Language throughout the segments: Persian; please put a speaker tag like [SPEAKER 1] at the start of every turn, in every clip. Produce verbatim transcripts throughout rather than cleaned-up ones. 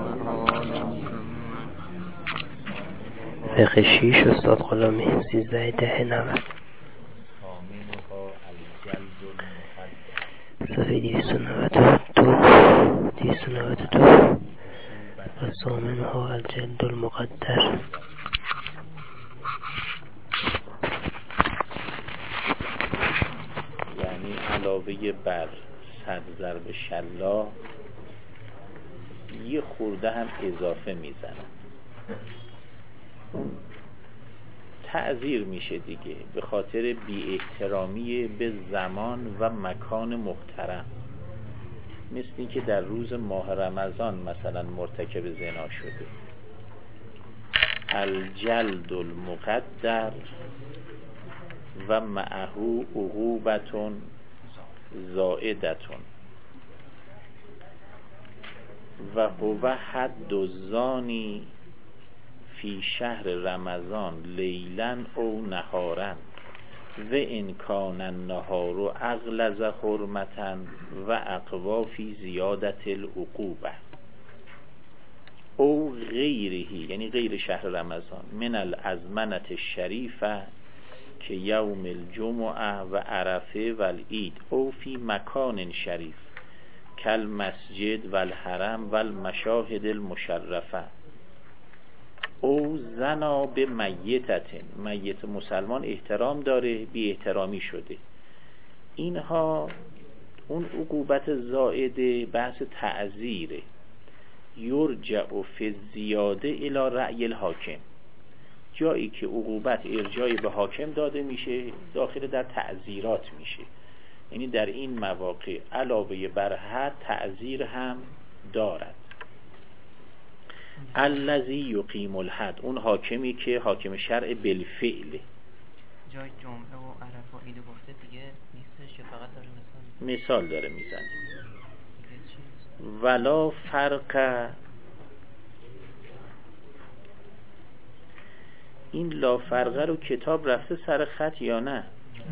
[SPEAKER 1] فقه شیش استاد غلامی سیزده ده نود صفحه دویست و نود و دو دویست و نود و دو و ثامنها الجلد المقدر.
[SPEAKER 2] یعنی علاوه بر صد ضرب شلاق یه خورده هم اضافه میزنن. تعذیر میشه دیگه به خاطر بی احترامی به زمان و مکان محترم، مثل این که در روز ماه رمضان مثلا مرتکب زنا شده. الجلد المقدر و معه عقوبتون زائدتون و هو حد الزانی فی شهر رمضان لیلا او نهارا و ان کان النهار اغلظ حرمتا و اقوا فی زیادت العقوبه او غیره، یعنی غیر شهر رمضان، من الازمنه الشریفه که یوم الجمعه و عرفه و العید او فی مکان شریف کل مسجد و الحرم و المشاهد المشرفه او زنا به میتتن، میت مسلمان احترام داره بی احترامی شده. اینها اون عقوبت زائده بحث تعذیره. یرجع فی زیاده الی رأی الحاکم، جایی که عقوبت ارجاعی به حاکم داده میشه داخل در تعذیرات میشه. یعنی در این مواقع علاوه بر حد تعذیر هم دارد. الذی یقیم الحد، اون حاکمی که حاکم شرع بالفعل.
[SPEAKER 3] جای جمعه و عرفه و عید گفته دیگه نیستش که فقط داره مثال
[SPEAKER 2] مثال داره میزنه. ولا فرق، این لا فرقه رو کتاب رفته سر خط یا نه؟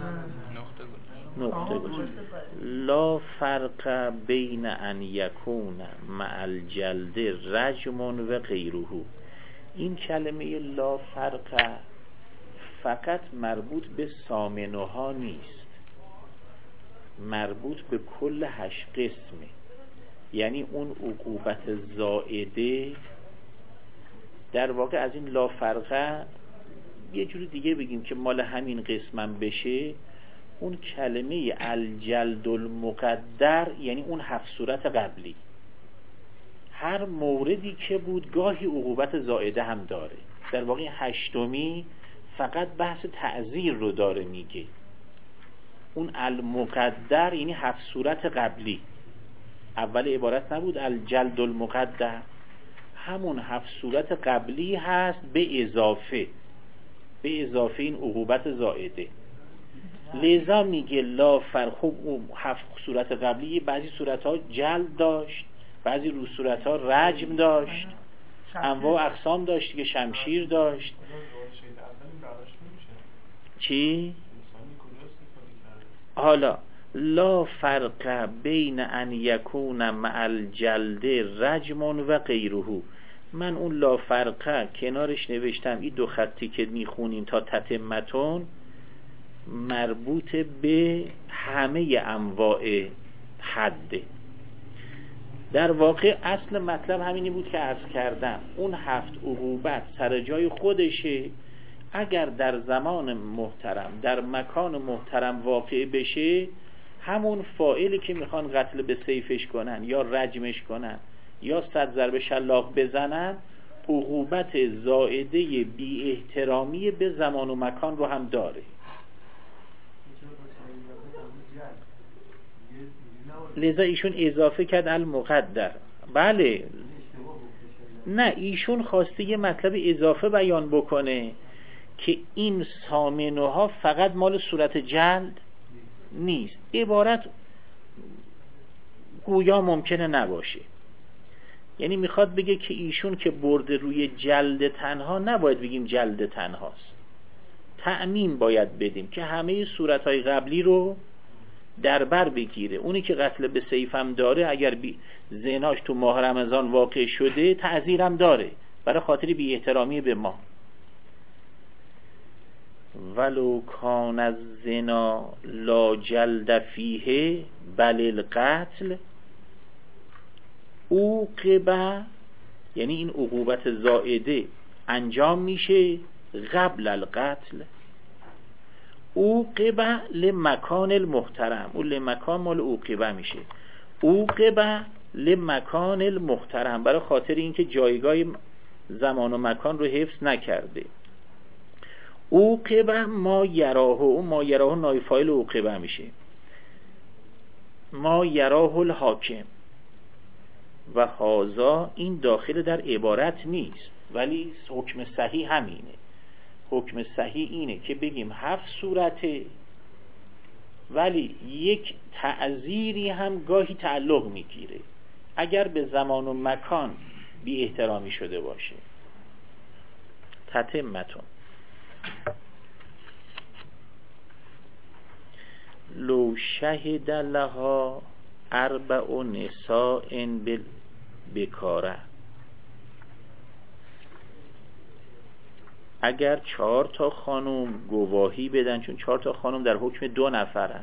[SPEAKER 2] نقطه گذاشته. لا فرق بین ان یکون مع الجلد رجم و غیره. این کلمه لا فرق فقط مربوط به ثامنها نیست، مربوط به کل هشت قسمه. یعنی اون عقوبت زائده در واقع از این لا فرقه یه جوری دیگه بگیم که مال همین قسمم بشه، اون کلمه الجلد المقدر یعنی اون هفت صورت قبلی، هر موردی که بود گاهی عقوبت زائده هم داره. در واقع هشتمی فقط بحث تعذیر رو داره میگه. اون المقدر یعنی هفت صورت قبلی. اول عبارت نبود الجلد المقدر، همون هفت صورت قبلی هست به اضافه به اضافه این عقوبت زائده. لذا میگه لا فرق. خب هفت صورت قبلی بعضی صورت ها جلد داشت، بعضی رو صورت ها رجم داشت، انواع و اقسام داشت که شمشیر داشت. چی؟ حالا لا فرق بین ان یکون مع الجلد رجم و غیره. من اون لا فرقه کنارش نوشتم این دو خطی که میخونیم تا تتمتون مربوط به همه انواع حده. در واقع اصل مطلب همینی بود که عرض کردم، اون هفت عقوبت سر جای خودشه. اگر در زمان محترم در مکان محترم واقع بشه، همون فاعلی که میخوان قتل به سیفش کنن یا رجمش کنن یا صد ضرب شلاق بزنن، عقوبت زائده بی احترامی به زمان و مکان رو هم داره. لذا ایشون اضافه کرد المقدر. بله، نه ایشون خواسته یه مطلب اضافه بیان بکنه که این ثامنه ها فقط مال صورت جلد نیست. عبارت گویا ممکنه نباشه. یعنی میخواد بگه که ایشون که برده روی جلد تنها، نباید بگیم جلد تنهاست، تعمیم باید بدیم که همه صورتهای قبلی رو در بر بگیره. اونی که قتل به سیف هم داره اگر بی زناش تو ماه رمضان واقع شده تعزیرم داره برای خاطر بی احترامی به ما. ولو کان الزنا لا جلد فیه بل القتل عوقب، یعنی این عقوبت زائده انجام میشه قبل القتل. عوقب لمکان المحترم، اون لمکان مال عوقب میشه. عوقب لمکان المحترم برای خاطر اینکه جایگاه زمان و مکان رو حفظ نکرده. عوقب ما یراه، و ما یراه نایب فاعل عوقب میشه. ما یراه الحاکم و هازا، این داخل در عبارت نیست ولی حکم صحیح همینه. حکم صحیح اینه که بگیم هفت صورته ولی یک تعزیری هم گاهی تعلق میگیره اگر به زمان و مکان بی احترامی شده باشه. تتمتون لو شهد لها اربع نساء بالبکاره، اگر چهار تا خانم گواهی بدن، چون چهار تا خانم در حکم دو نفرن،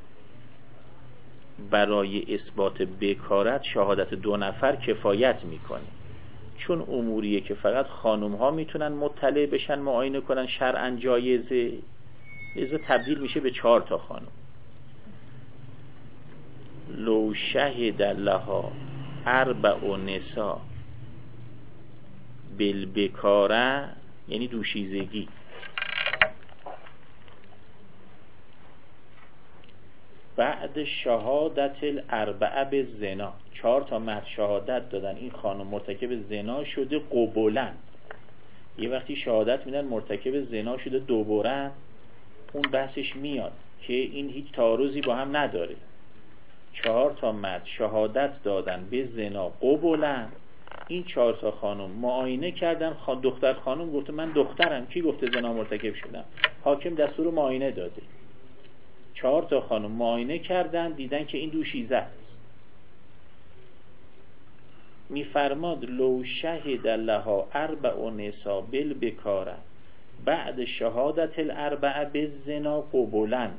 [SPEAKER 2] برای اثبات بکارت شهادت دو نفر کفایت میکنه، چون اموریه که فقط خانم ها میتونن مطلع بشن معاینه کنن شرعاً جایزه، لذا تبدیل میشه به چهار تا خانم. لو شهد لها اربع نساء بالبکاره، یعنی دوشیزگی. بعد شهادت الاربعه به زنا، چهار تا مرد شهادت دادن این خانم مرتکب زنا شده قبولن. یه وقتی شهادت میدن مرتکب زنا شده دوبارن، اون بحثش میاد که این هیچ تعارضی با هم نداره. چهار تا مرد شهادت دادن به زنا قبولن، این چهار تا خانم معاینه کردن، خان دختر خانم گفته من دخترم، کی گفته زنا مرتکب شدم؟ حاکم دستور معاینه داده. چهار تا خانم معاینه کردن دیدن که این دوشیزه است. میفرماد لو شهد لها اربع نساء بالبکاره بعد شهادت الاربعه بالزنا قبولا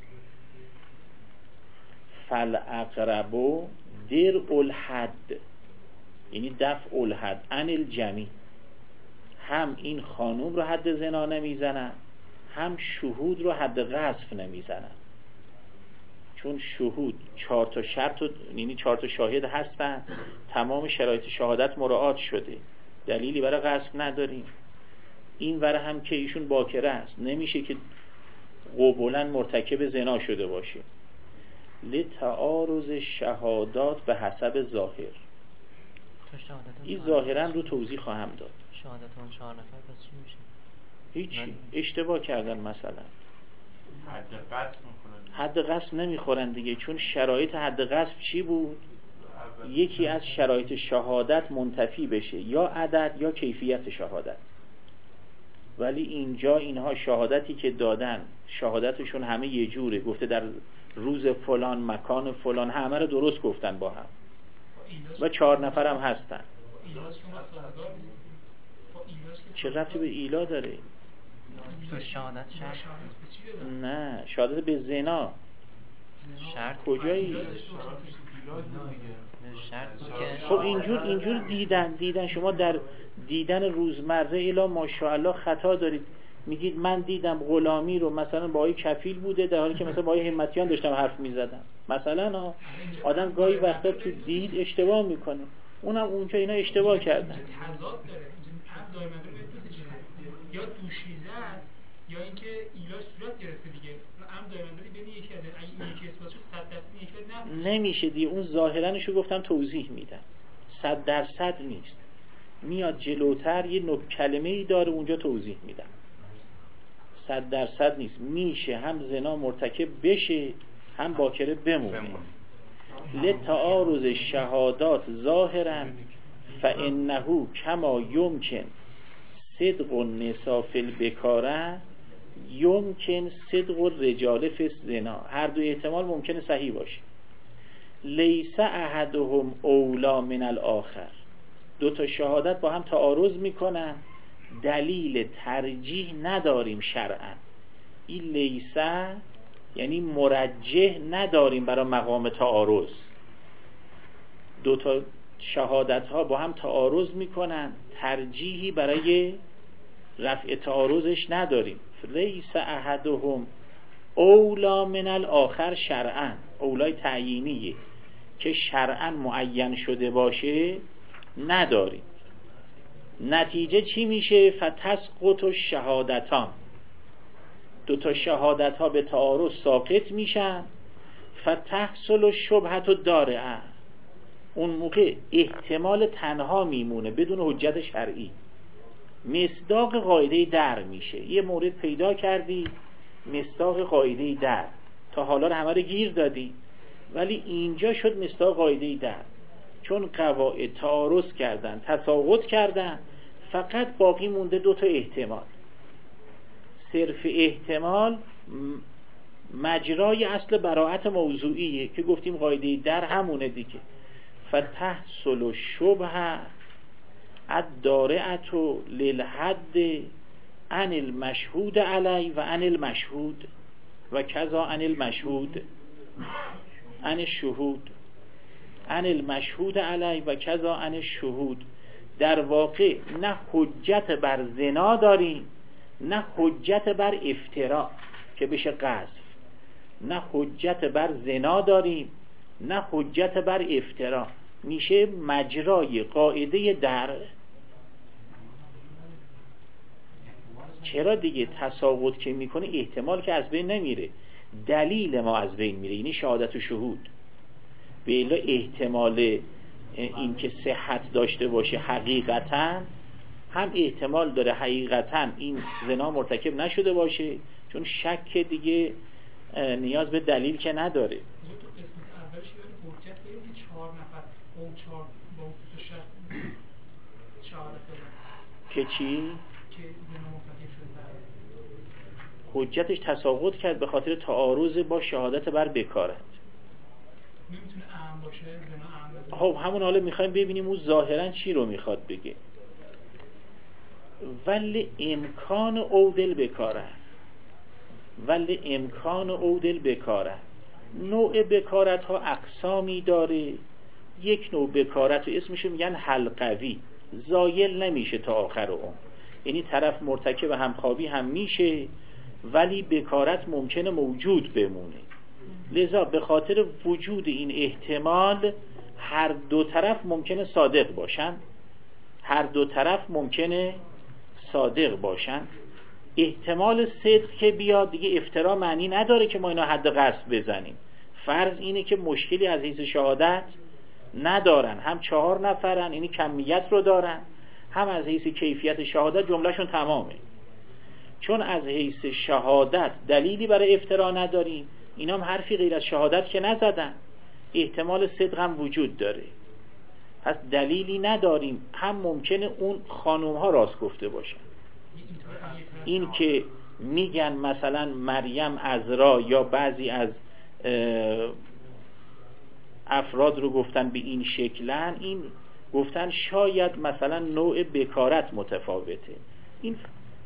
[SPEAKER 2] فالاقرب درء الحد، یعنی دفع الحد عن الجمیع، هم این خانوم رو حد زنا نمیزنن هم شهود رو حد قذف نمیزنن، چون شهود چهار تا شرط، یعنی چهار تا شاهد هستن، تمام شرایط شهادت مراعات شده، دلیلی برای قذف نداریم. این ور هم که ایشون باکره است، نمیشه که قبولاً مرتکب زنا شده باشه. لتعارض شهادات به حسب ظاهر، این ظاهرا رو توضیح خواهم داد.
[SPEAKER 3] شهادت اون چهار نفر پس چی میشه؟
[SPEAKER 2] هیچی، اشتباه کردن مثلا
[SPEAKER 4] حد قصد میکنن،
[SPEAKER 2] حد قصد نمیخورن دیگه، چون شرایط حد قصد چی بود؟ یکی از شرایط شهادت منتفی بشه، یا عدد یا کیفیت شهادت. ولی اینجا اینها شهادتی که دادن شهادتشون همه یه جوره، گفته در روز فلان مکان فلان، همه رو درست گفتن با هم و چهار نفر هم هستن. چه ربطی به ایلا داره؟
[SPEAKER 3] تو شهادت شرط
[SPEAKER 2] نه، شهادت به زنا
[SPEAKER 3] شرط
[SPEAKER 2] کجایی؟ خب اینجور اینجور دیدن دیدن شما در دیدن روزمره الا ماشاءالله خطا دارید، میگید من دیدم غلامی رو مثلا با آقای کفیل بوده، در حالی که مثلا با آقای همتیان داشتم حرف میزدم. مثلا آدم گاهی وقتا تو دید اشتباه میکنه، اونم اونجا اینا اشتباه کردن.
[SPEAKER 5] تضاد داره دائما یا دوشیزه است یا اینکه ایلاج صورت گرفته دیگه. هم دائما بین یکی از این یکی اثبات شد صد درصد یک نه
[SPEAKER 2] نمیشه دیگه. اون ظاهرنشو گفتم توضیح میدم، صد درصد نیست. میاد جلوتر یه نوع کلمه‌ای داره اونجا توضیح میدم. صد درصد نیست، میشه هم زنا مرتکب بشه هم باکره بمونه. لتعارض شهادات ظاهرا فانه کما یمکن صدق النساء فی البکاره یمکن صدق الرجال فی الزنا، هر دو احتمال ممکنه صحیح باشه. لیس احدهم اولا من الاخر، دو تا شهادت با هم تعارض میکنن، دلیل ترجیح نداریم شرعا. این لیسه یعنی مرجح نداریم برای مقام تعارض. دو تا شهادت ها با هم تعارض میکنن، ترجیحی برای رفع تعارضش نداریم. لیس احدهم اولا من الاخر شرعا، اولای تعیینیه که شرعا معین شده باشه نداریم. نتیجه چی میشه؟ فتسقط الشهادتان، دو تا شهادت ها به تعارض ساقط میشن. فتحصل الشبهة الدارعه، اون موقع احتمال تنها میمونه بدون حجت شرعی، مصداق قاعده در میشه. یه مورد پیدا کردی مصداق قاعده در، تا حالا رو همه رو گیر دادی، ولی اینجا شد مصداق قاعده در، چون قواعد تعارض کردن تساقط کردن، فقط باقی مونده دو تا احتمال. صرف احتمال مجرای اصل براءت موضوعیه که گفتیم قاعده در همونه دیگه. فتحصل الشبهة الدارعة للحد عن المشهود علی و عن المشهود و کذا عن المشهود عن الشهود، عن المشهود علی و کذا عن الشهود. در واقع نه حجت بر زنا داریم، نه حجت بر افتراء که بشه قذف، نه حجت بر زنا داریم، نه حجت بر افتراء، میشه مجرای قاعده در. چرا دیگه؟ تساقط که میکنه احتمال که از بین نمیره، دلیل ما از بین میره، یعنی شهادت و شهود. به الا احتمال این که صحت داشته باشه حقیقتا هم احتمال داره حقیقتا این زنا مرتکب نشده باشه، چون شک دیگه نیاز به دلیل که نداره.
[SPEAKER 5] اولش یعنی حجت به چهار نفر اون چهار با اون تو شخص شهادت دادن
[SPEAKER 2] که چی؟
[SPEAKER 5] که زنا مرتکب شده،
[SPEAKER 2] حجتش تساقط کرد به خاطر تعارض با شهادت بر بکارت.
[SPEAKER 5] نمیتونه اعم باشه، زنا اعم.
[SPEAKER 2] خب همون حالا میخوایم ببینیم اون ظاهرا چی رو میخواد بگه. ولی امکان اودل بکاره، ولی امکان اودل بکاره. نوع بکارت ها اقسامی داره. یک نوع بکارت رو اسمشو میگن حلقوی، زایل نمیشه تا آخر اون، یعنی طرف مرتکب همخوابی هم میشه ولی بکارت ممکنه موجود بمونه. لذا به خاطر وجود این احتمال هر دو طرف ممکنه صادق باشن، هر دو طرف ممکنه صادق باشن. احتمال صدق که بیاد دیگه افترا معنی نداره که ما اینا حد قذف بزنیم. فرض اینه که مشکلی از حیث شهادت ندارن، هم چهار نفرن یعنی کمیت رو دارن، هم از حیث کیفیت شهادت جملهشون تمامه. چون از حیث شهادت دلیلی برای افترا نداریم، اینا هم حرفی غیر از شهادت که نزدن، احتمال صدق هم وجود داره، پس دلیلی نداریم. هم ممکنه اون خانوم ها راست گفته باشن، این که میگن مثلا مریم عذرا یا بعضی از افراد رو گفتن به این شکلن، این گفتن شاید مثلا نوع بکارت متفاوته. این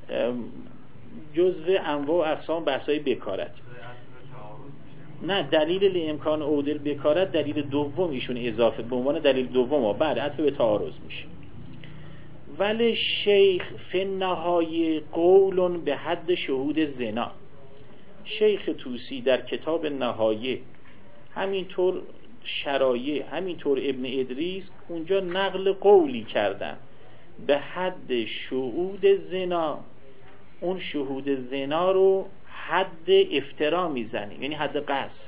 [SPEAKER 2] جزء انواع و اقسام بحثای بکارت. نه، دلیل امکان اودل بکارت دلیل دوم ایشون اضافه به عنوان دلیل دوم ها بعد عطف به تعارض میشه. ولی شیخ فی النهای قول به حد شهود زنا. شیخ طوسی در کتاب نهایه، همینطور شرایع، همینطور ابن ادریس اونجا نقل قولی کردن به حد شهود زنا. اون شهود زنا رو حد افترا میزنیم، یعنی حد قذف.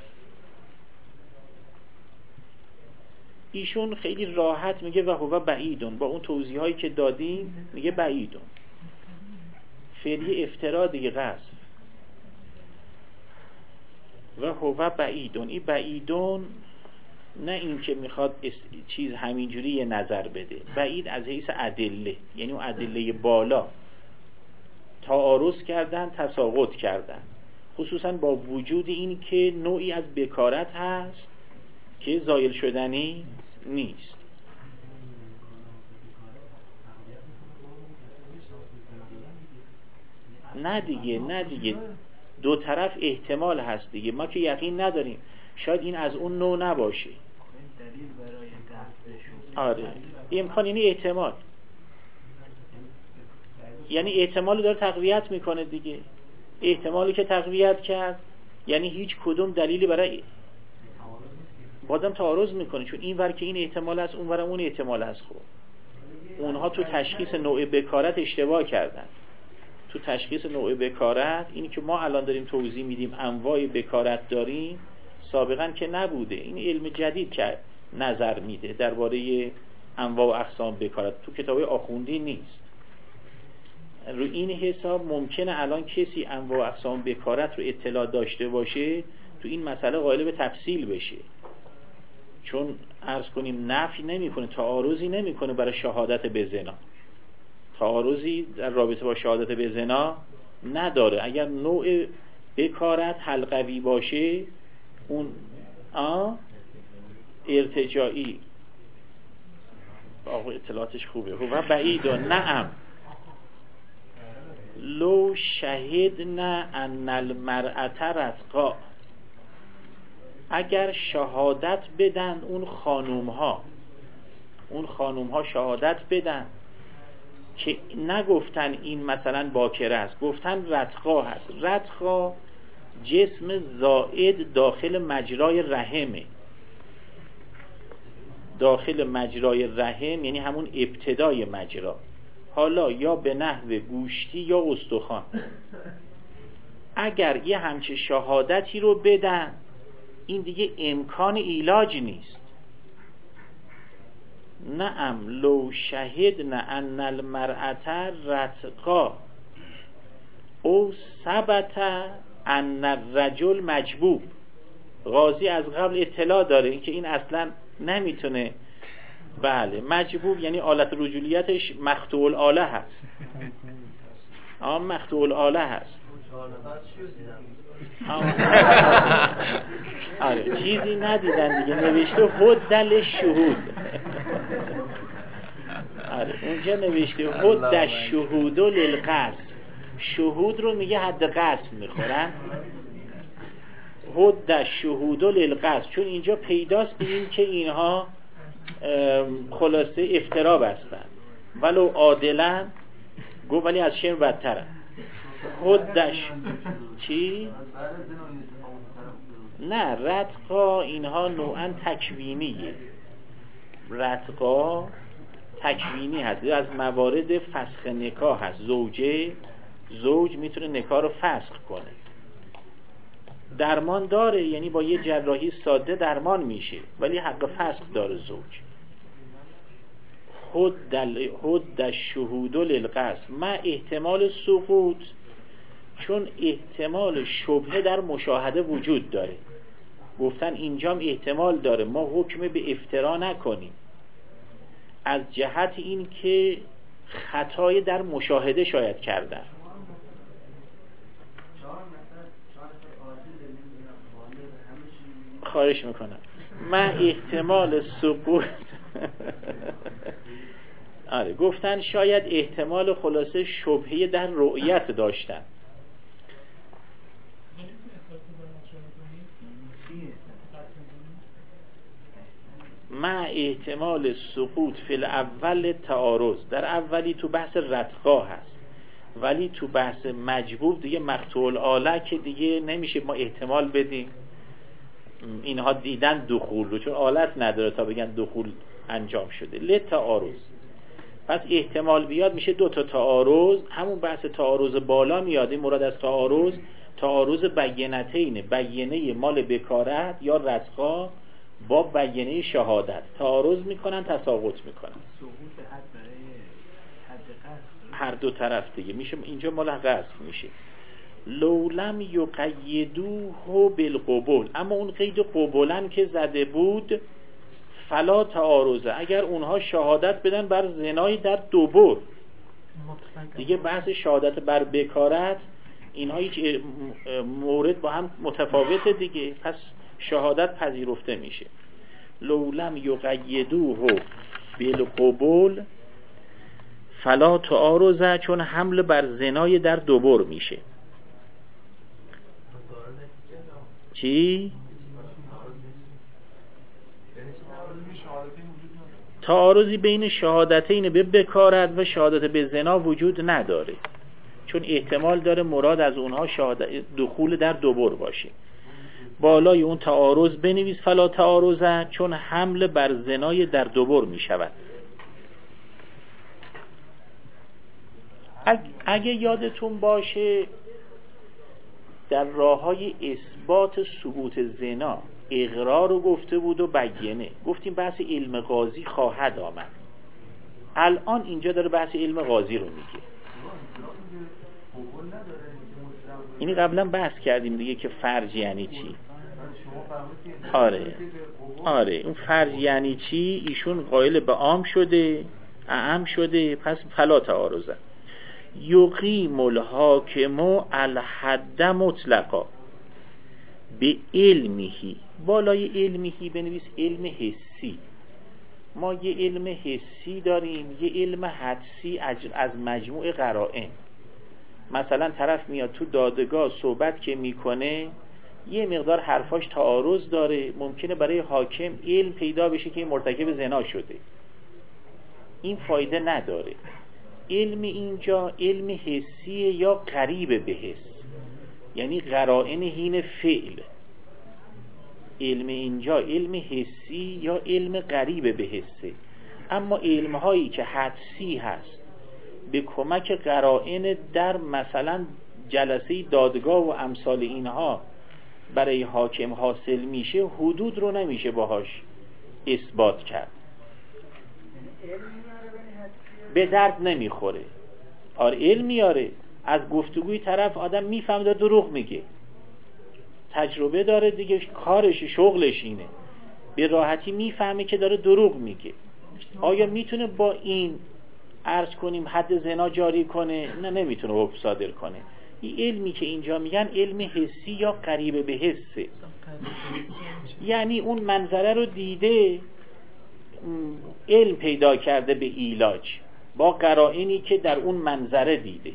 [SPEAKER 2] ایشون خیلی راحت میگه و هو بعیدون، با اون توضیح هایی که دادیم میگه بعیدون. فعلی افترا دیگه قذف. و هو بعیدون، این بعیدون نه این که میخواد چیز همینجوری یه نظر بده، بعید از حیث ادله، یعنی اون ادله بالا. تعارض کردن، تساقط کردن، خصوصا با وجود این که نوعی از بکارت هست که زایل شدنی نیست. نه دیگه نه دیگه دو طرف احتمال هست دیگه، ما که یقین نداریم، شاید این از اون نوع نباشه. آره امکان، یعنی احتمال، یعنی احتمال داره تقویت میکنه دیگه. احتمالی که تقویت کرد یعنی هیچ کدوم دلیلی برای بادم تعارض میکنه، چون این ور که این احتمال است، اون ور اون احتمال است. خب اونها تو تشخیص نوع بکارت اشتباه کردن. تو تشخیص نوع بکارت، اینی که ما الان داریم توضیح میدیم انواع بکارت داریم، سابقا که نبوده. این علم جدید که نظر میده درباره انواع و اقسام بکارت، تو کتابای آخوندی نیست. رو این حساب ممکنه الان کسی انواع و اقسام بکارت رو اطلاع داشته باشه، تو این مسئله قائل به تفصیل بشه، چون عرض کنیم نفی نمیکنه، تعارضی نمیکنه برای شهادت به زنا، تعارضی در رابطه با شهادت به زنا نداره. اگر نوع بکارت حلقوی باشه، اون آ ارتجاعی، آقا اطلاعاتش خوبه. و بعید و نعم لو شهدنا ان المرأة رتقا، اگر شهادت بدن اون خانوم ها، اون خانوم ها شهادت بدن که نگفتن این مثلا باکره است، گفتن رتقا هست. رتقا جسم زائد داخل مجرای رحمه، داخل مجرای رحم یعنی همون ابتدای مجرا، حالا یا به نحو گوشتی یا استخوان. اگر یه همچه شهادتی رو بدن، این دیگه امکان علاج نیست. نعم لو شهدنا ان المرأة رتقا او ثبت ان الرجل مجبوب. قاضی از قبل اطلاع داره این که این اصلا نمیتونه، بله مجبوب یعنی آلت رجولیتش مقطوع الاله هست. آم مقطوع الاله هست. آره چیزی ندیدن دیگه، نوشته حدل شهود. آره اونجا نوشته حد شهود للقصد، شهود رو میگه حد قصد میخورن، حد شهود للقصد، چون اینجا پیداست ببین که اینها خلاصه افترا بستن، ولو عادلن گو ولی از شرم بدترن. حدش چی؟ نه رتقا اینها نوعا تکوینیه، رتقا تکوینی هست، از موارد فسخ نکاح هست. زوجه زوج میتونه نکاح رو فسخ کنه، درمان داره، یعنی با یه جراحی ساده درمان میشه، ولی حق فسخ داره زوج. حد الشهود للقصد مع احتمال سقوط، چون احتمال شبهه در مشاهده وجود داره. گفتن اینجام احتمال داره ما حکم به افترا نکنیم، از جهت این که خطای در مشاهده شاید کردن. خواهش میکنم من احتمال سقوط آره گفتن شاید احتمال خلاصه شبهه در رؤیت داشتن. ما احتمال سقوط فی الاول تعارض، در اولی تو بحث رتقا هست، ولی تو بحث مجبوب دیگه مقطوع الاله که دیگه نمیشه ما احتمال بدیم. اینها دیدن دخول رو، چون آلت نداره تا بگن دخول انجام شده. لتعارض، پس احتمال بیاد میشه دو تا تعارض. همون بحث تعارض بالا میاد. این مراد از تعارض تعارض بینتین، بینه مال بکارت یا رتقا با بینه شهادت تعارض میکنن، تساقط میکنن. هر دو طرف دیگه میشه اینجا مال قصد میشه. لولم یقیدوه بالقبول، اما اون قید قبولن که زده بود فلا تعارضه، اگر اونها شهادت بدن بر زنای در دوبر، دیگه بحث شهادت بر بکارت اینها هیچ مورد با هم متفاوته دیگه، پس شهادت پذیرفته میشه. لولم یقیدوه بالقبول فلا تعارض، چون حمل بر زنای در دوبر میشه. چی؟ تعارضی بین شهادتین به بکارت و شهادت به زنا وجود نداره، چون احتمال داره مراد از اونها شهادت دخول در دوبر باشه. بالای اون تعارض بنویس فلا تعارض، چون حمل بر زنای در دوبر می شود. اگه یادتون باشه در راههای اثبات ثبوت زنا اقرار رو گفته بود و بیانه، گفتیم بحث علم قاضی خواهد آمد. الان اینجا داره بحث علم قاضی رو میگه. اینی قبلا بحث کردیم دیگه که فرج یعنی چی. آره آره اون فرج یعنی چی، ایشون قائل به عام شده، اعم شده، پس فلا تعارضه. یقیم الحاکم الحد مطلقا به علمهی، بالای علمهی بنویس علم حسی. ما یه علم حسی داریم، یه علم حدسی از مجموع قرائن. مثلا طرف میاد تو دادگاه صحبت که میکنه، یه مقدار حرفاش تعارض داره، ممکنه برای حاکم علم پیدا بشه که مرتکب زنا شده. این فایده نداره. علم اینجا علم حسیه یا قریب به حس، یعنی قرائن حین فعل. علم اینجا علم حسی یا علم قریب به حسه. اما علم هایی که حدسی هست به کمک قرائن در مثلا جلسه دادگاه و امثال اینها برای حاکم حاصل میشه، حدود رو نمیشه باهاش اثبات کرد، به درد نمیخوره. آره علم میاره، از گفتگوی طرف آدم میفهمه داره دروغ میگه، تجربه داره دیگه، کارش شغلش اینه، به راحتی میفهمه که داره دروغ میگه. آیا میتونه با این عرض کنیم حد زنا جاری کنه؟ نه، نمیتونه حکم صادر کنه. این علمی که اینجا میگن علم حسی یا قریب به حسه، یعنی اون منظره رو دیده، علم پیدا کرده به ایلاج با قرائنی که در اون منظره دیده.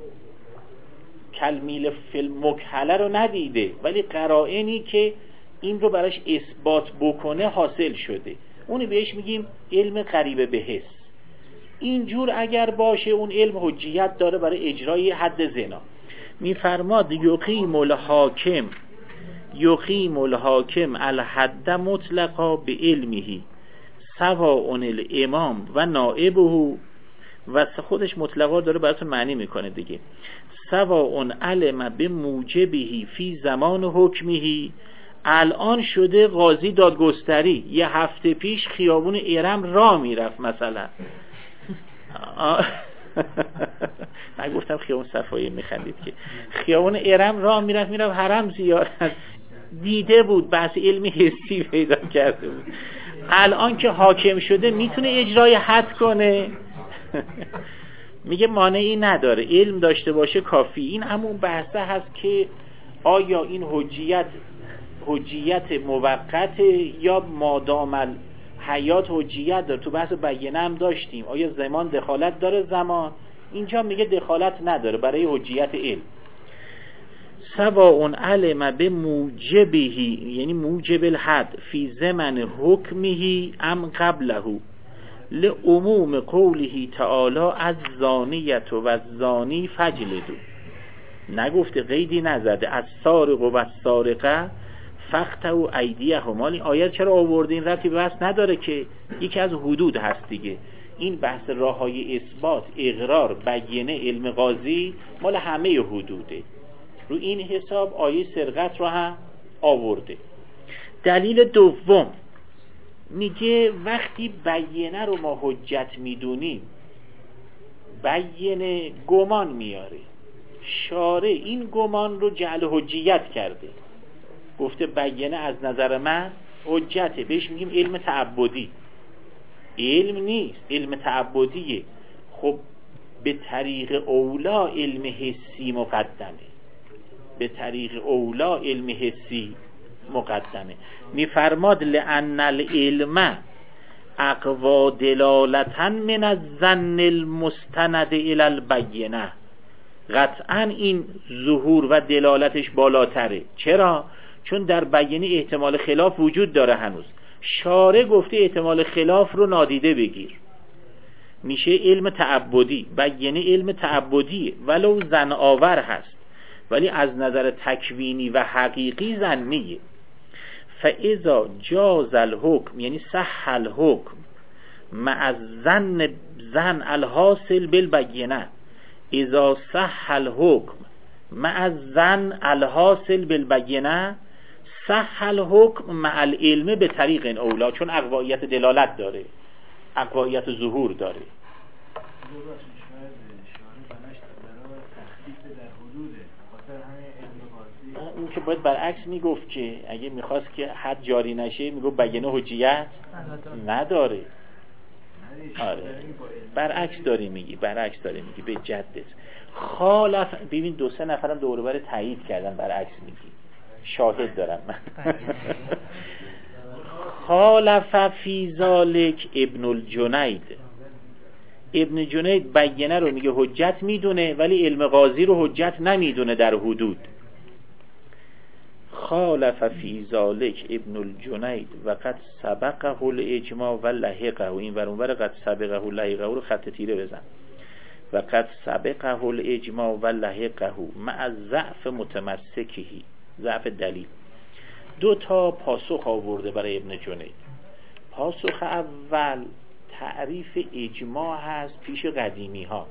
[SPEAKER 2] کلمیل فیلم مکحله رو ندیده، ولی قرائنی که این رو براش اثبات بکنه حاصل شده، اونی بهش میگیم علم قریب به حس. اینجور اگر باشه اون علم حجیت داره برای اجرای حد زنا. میفرماد یقیم الحاکم یقیم الحاکم الحد مطلقا به علمه سواء الامام و نائبه، و خودش مطلقا داره براتون معنی میکنه دیگه. سواء علم به موجبه فی زمان حکمه، الان شده قاضی دادگستری، یه هفته پیش خیابون ارم راه میرفت مثلا. من گفتم خیابون صفایی، میخندید که خیابون ارم راه میرفت میرفت حرم زیارت، دیده بود، بحث علمی حسی پیدا کرده بود. الان که حاکم شده میتونه اجرای حد کنه. میگه مانعی نداره، علم داشته باشه کافی. این همون بحثه هست که آیا این حجیت حجیت موقت یا مادام حیات حجیت داره. تو بحث بیانه هم داشتیم، آیا زمان دخالت داره؟ زمان اینجا میگه دخالت نداره برای حجیت علم. سواء علم به موجبه، یعنی موجب الحد، فی زمن حکمه ام قبله، لعموم قوله تعالی از زانیت و زانی فجلدو. نگفته، قیدی نزده، از سارق و سارقه فقطعوا ایدیهما. این آیت چرا آوردین؟ ربطی به بحث نداره که یکی از حدود هست دیگه. این بحث راههای اثبات، اقرار، بیانه، علم قاضی مال همه حدوده. رو این حساب آیه سرقت رو هم آورده. دلیل دوم میگه وقتی بیانه رو ما حجت میدونیم، بیانه گمان میاره، شارع این گمان رو جعل حجیت کرده، گفته بیانه از نظر من حجته، بهش میگیم علم تعبدی. علم نیست، علم تعبدیه. خب به طریق اولا علم حسی مقدمه، به طریق اولا علم حسی مقدمه. میفرماد لأن العلم اقوا دلالتا من الظن المستند الى البینه. قطعا این ظهور و دلالتش بالاتره. چرا؟ چون در بیانه احتمال خلاف وجود داره هنوز. شارع گفته احتمال خلاف رو نادیده بگیر، میشه علم تعبدی. بیانه علم تعبدیه ولو ظن آور هست، ولی از نظر تکوینی و حقیقی ظنیه. فاذا جاز الحکم یعنی صح الحکم مع الظن ظن الحاصل بالبینه. اذا صح الحکم مع الظن الحاصل بالبینه صح الحکم مع العلم به طریق اولا، چون اقوایت دلالت داره، اقوایت ظهور داره. این که باید برعکس میگفت که اگه میخواست که حد جاری نشه میگفت بیانه حجیت نداره. آره برعکس داری میگی، برعکس داری میگی به جدت. خالف، ببین دو سه نفرم دور و بر تایید کردن برعکس میگی، شاهد دارم من. خالف فی ذالک ابن الجنید. ابن جنید بیانه رو میگه حجت میدونه ولی علم قاضی رو حجت نمیدونه در حدود. خالف فی ذالک ابن الجنید و قد سبقه الاجماع و لحقه. این ور اون ور قد سبقه و لحقه رو خط تیره بزن. و قد سبقه الاجماع و لحقه مع ضعف متمسکهی، ضعف دلیل. دو تا پاسخ آورده برای ابن جنید. پاسخ اول تعریف اجماع هست پیش قدیمی ها.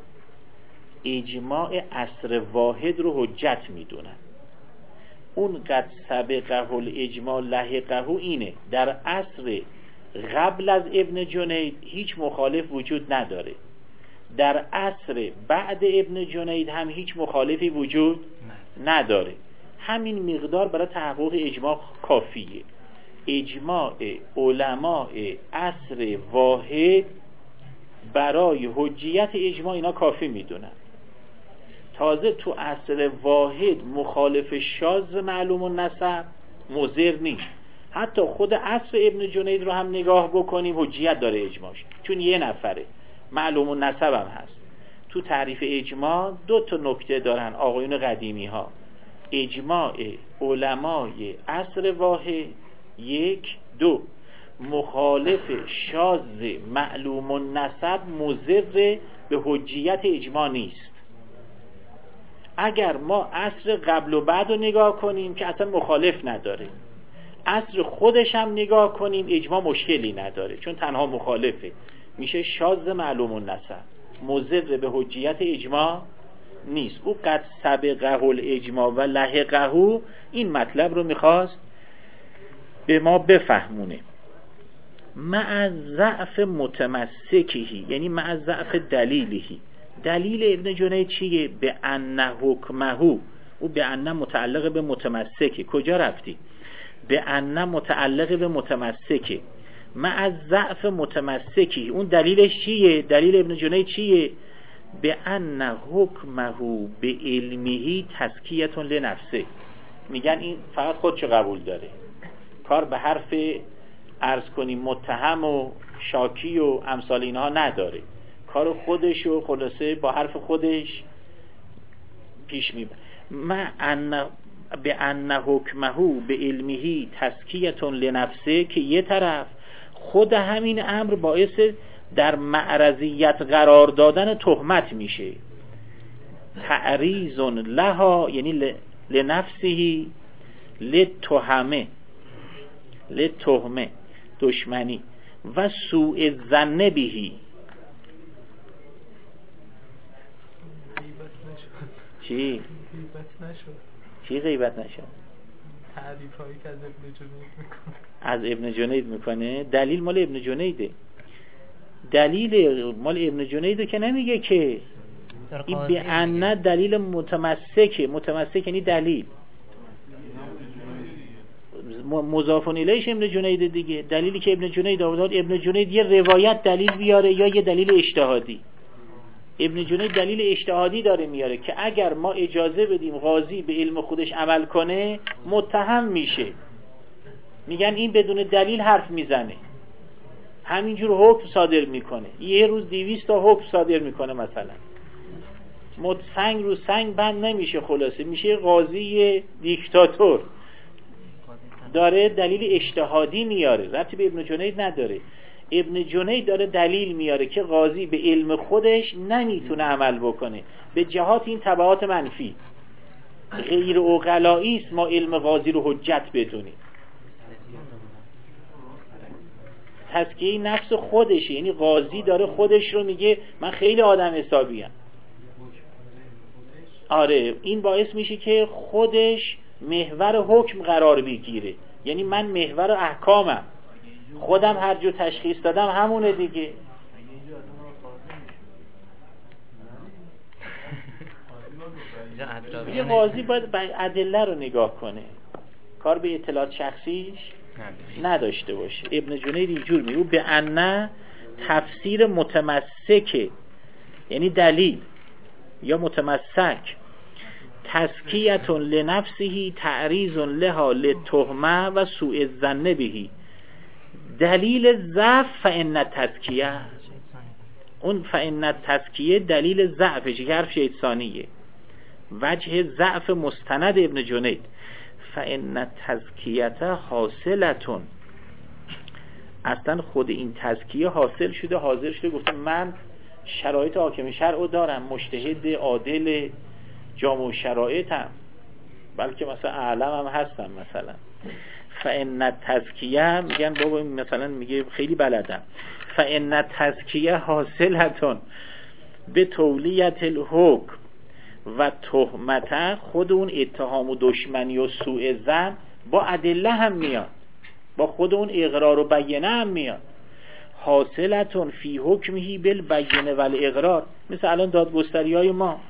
[SPEAKER 2] اجماع عصر واحد رو حجت میدونن. اون قد سبقه الاجماع لحقه اینه در عصر قبل از ابن جنید هیچ مخالف وجود نداره، در عصر بعد ابن جنید هم هیچ مخالفی وجود نداره. همین مقدار برای تحقق اجماع کافیه. اجماع علماء عصر واحد برای حجیت اجماع اینا کافی میدونن. تازه تو عصر واحد مخالف شاذ معلوم النسب مضر نیست. حتی خود عصر ابن جنید رو هم نگاه بکنیم حجیت داره اجماعش، چون یه نفره، معلوم النسب هم هست. تو تعریف اجماع دو تا نکته دارن آقایون قدیمی ها. اجماع علمای عصر واحد یک، دو مخالف شاذ معلوم النسب مضر به حجیت اجماع نیست. اگر ما عصر قبل و بعد رو نگاه کنیم که اصلا مخالف نداره، عصر خودش هم نگاه کنیم اجماع مشکلی نداره چون تنها مخالفه، میشه شاذ معلوم النسب، مضر به حجیت اجماع نیست. او قد سبقه الاجماع و لحقه این مطلب رو میخواست به ما بفهمونه. مع ضعف متمسکهی یعنی مع ضعف دلیلهی. دلیل ابن جنید چیه؟ به ان حکمه. او به ان متعلق به متمسکه. کجا رفتی؟ به ان متعلق به متمسکه. مع ضعف متمسکی. اون دلیلش چیه؟ دلیل ابن جنید چیه؟ به ان حکمه به علمه تزکیه لنفسه. میگن این فقط خودشو قبول داره، کار به حرف عرض کنیم متهم و شاکی و امثال اینها نداره، کار خودشو خلاصه با حرف خودش پیش میبره. ما ان به ان حکمه به علمه تزکیه لنفسه که یه طرف خود همین امر باعث در معرضیت قرار دادن تهمت میشه. تعریض لها یعنی لنفسه لتهمه لتهمه دشمنی و سوء ظن بهی. چی؟
[SPEAKER 6] غیبت نشد.
[SPEAKER 2] چی غیبت نشد؟
[SPEAKER 6] تعریف هایی که از ابن جنید میکنه.
[SPEAKER 2] از ابن جنید میکنه. دلیل مال ابن جنیده. دلیل مال ابن جنیده که نمیگه که این به ان دلیل متمسکه. متمسک یعنی دلیل مضاف الیهش ابن جنید دیگه. دلیلی که ابن جنید آورد، ابن جنید یه روایت دلیل بیاره یا یه دلیل اجتهادی. ابن جنید دلیل اجتهادی داره میاره که اگر ما اجازه بدیم قاضی به علم خودش عمل کنه متهم میشه، میگن این بدون دلیل حرف میزنه، همینجور حکم صادر میکنه، یه روز دویست تا حکم صادر میکنه مثلا، سنگ رو سنگ بند نمیشه، خلاصه میشه قاضی دیکتاتور. داره دلیل اجتهادی میاره، ربطی به ابن جنید نداره. ابن جنید داره دلیل میاره که قاضی به علم خودش نمیتونه عمل بکنه، به جهات این تبعات منفی. غیر عقلایی است ما علم قاضی رو حجت بدونیم. تزکیه نفس خودشه، یعنی قاضی داره خودش رو میگه من خیلی آدم حسابیم. آره، این باعث میشه که خودش محور حکم قرار بگیره، یعنی من محور احکامم، خودم هر جو تشخیص دادم همونه دیگه. یه قاضی باید ادله رو نگاه کنه، کار به اطلاعات شخصیش نداشته باشه. ابن جنید اینجور میگه به ان تفسیر متمسک، یعنی دلیل یا متمسک، تزکیه لنفسه تعریض لها للتهمه و سوء الظن بهی. دلیل ضعف فان تزکیه، اون فان تزکیه دلیل ضعفش که حرف شیطانیه، وجه ضعف مستند ابن جنید. فان تزکیه حاصلتون، اصلا خود این تزکیه حاصل شده، حاضر شده، گفتم من شرایط حاکم شرع دارم، مجتهد عادل جامع شرایطم، بلکه مثلا اعلم هم هستم مثلا. فان تزکیه میگن بابا مثلا میگه خیلی بلدم. فان تزکیه حاصلتون به تولیت الحکم و تهمت، خود اون اتهام و دشمنی و سوء ظن با ادله هم میاد، با خود اون اقرار و بیانه هم میاد. حاصلتون فی حکمهی بالبینه و الاقرار، مثل الان دادگستری های ما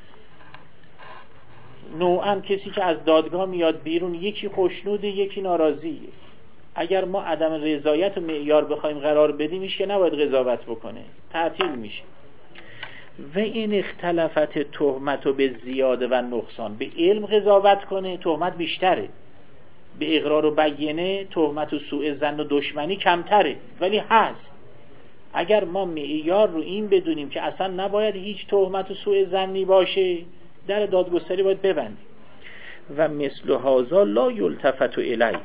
[SPEAKER 2] نوعا کسی که از دادگاه میاد بیرون یکی خوشنوده یکی ناراضیه. اگر ما عدم رضایت و معیار بخوایم قرار بدیم ایش که نباید قضاوت بکنه، تعطیل میشه. و این اختلافت تهمت و به زیاده و نقصان، به علم قضاوت کنه تهمت بیشتره، به اقرار و بیانه تهمت و سوء ظن و دشمنی کمتره، ولی هست. اگر ما معیار رو این بدونیم که اصلا نباید هیچ تهمت و سوء ظنی باشه، در دادگستری باید ببندیم. و مثل هذا لا یلتفت الیه،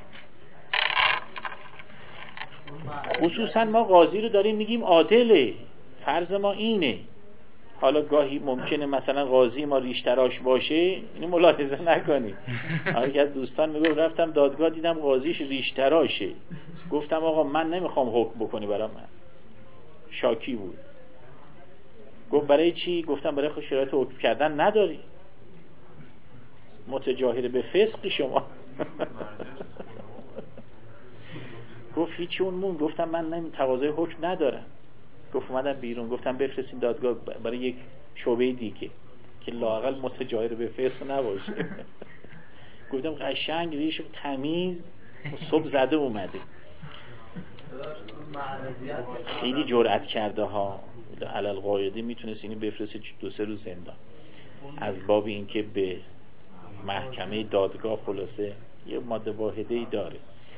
[SPEAKER 2] خصوصا ما قاضی رو داریم میگیم عادله، فرض ما اینه. حالا گاهی ممکنه مثلا قاضی ما ریشتراش باشه، اینو ملاحظه نکنید. آره از دوستان میگم رفتم دادگاه دیدم قاضیش ریشتراشه، گفتم آقا من نمیخوام حکم بکنی برای من. شاکی بود. گفت برای چی؟ گفتم برای خود شرایط حکم کردن نداری، متجاهر به فسقی شما. گفت هیچ اون مون. گفتم من نمی تقاضای حکم ندارم. گفت اومدم بیرون، گفتم بفرستین دادگاه برای یک شعبه دیگه که لااقل متجاهر به فسق نباشه. گفتم قشنگ ریش تمیز صبح زده اومده. خیلی جرأت کرده ها، علل قاعده میتونست اینو بفرسته دو سه روز زندان، از باب اینکه به محکمه دادگاه خلاصه یه ماده واحده ای داره.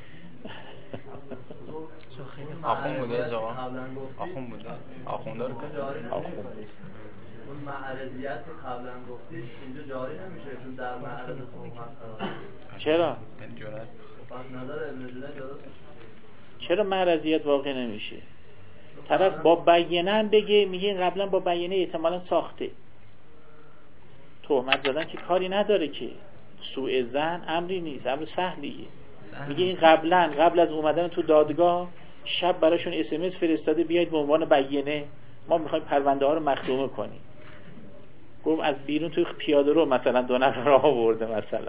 [SPEAKER 7] آخون بوده از آقا؟ آخون بوده؟ آخون داره؟
[SPEAKER 2] آخون
[SPEAKER 8] اون معرضیت که قبلا گفتید اینجا جاری نمیشه چون در معرض تهمت.
[SPEAKER 2] چرا؟
[SPEAKER 7] جرأت
[SPEAKER 8] پس نظر ابن جنید درست؟
[SPEAKER 2] چرا معرضیت واقع نمیشه؟ طرف با بیانه هم بگه، میگه قبلا با بیانه احتمالا ساخته، تهمت زدن که کاری نداره که، سوء ظن امری نیست، امر سهلیه. میگه این قبلا قبل از اومدن تو دادگاه شب براشون اس ام اس فرستاده بیاید به عنوان بیانه ما میخوایم پرونده ها رو مختومه کنیم. گفت از بیرون توی پیاده رو مثلا دو نفر آورده مثلا.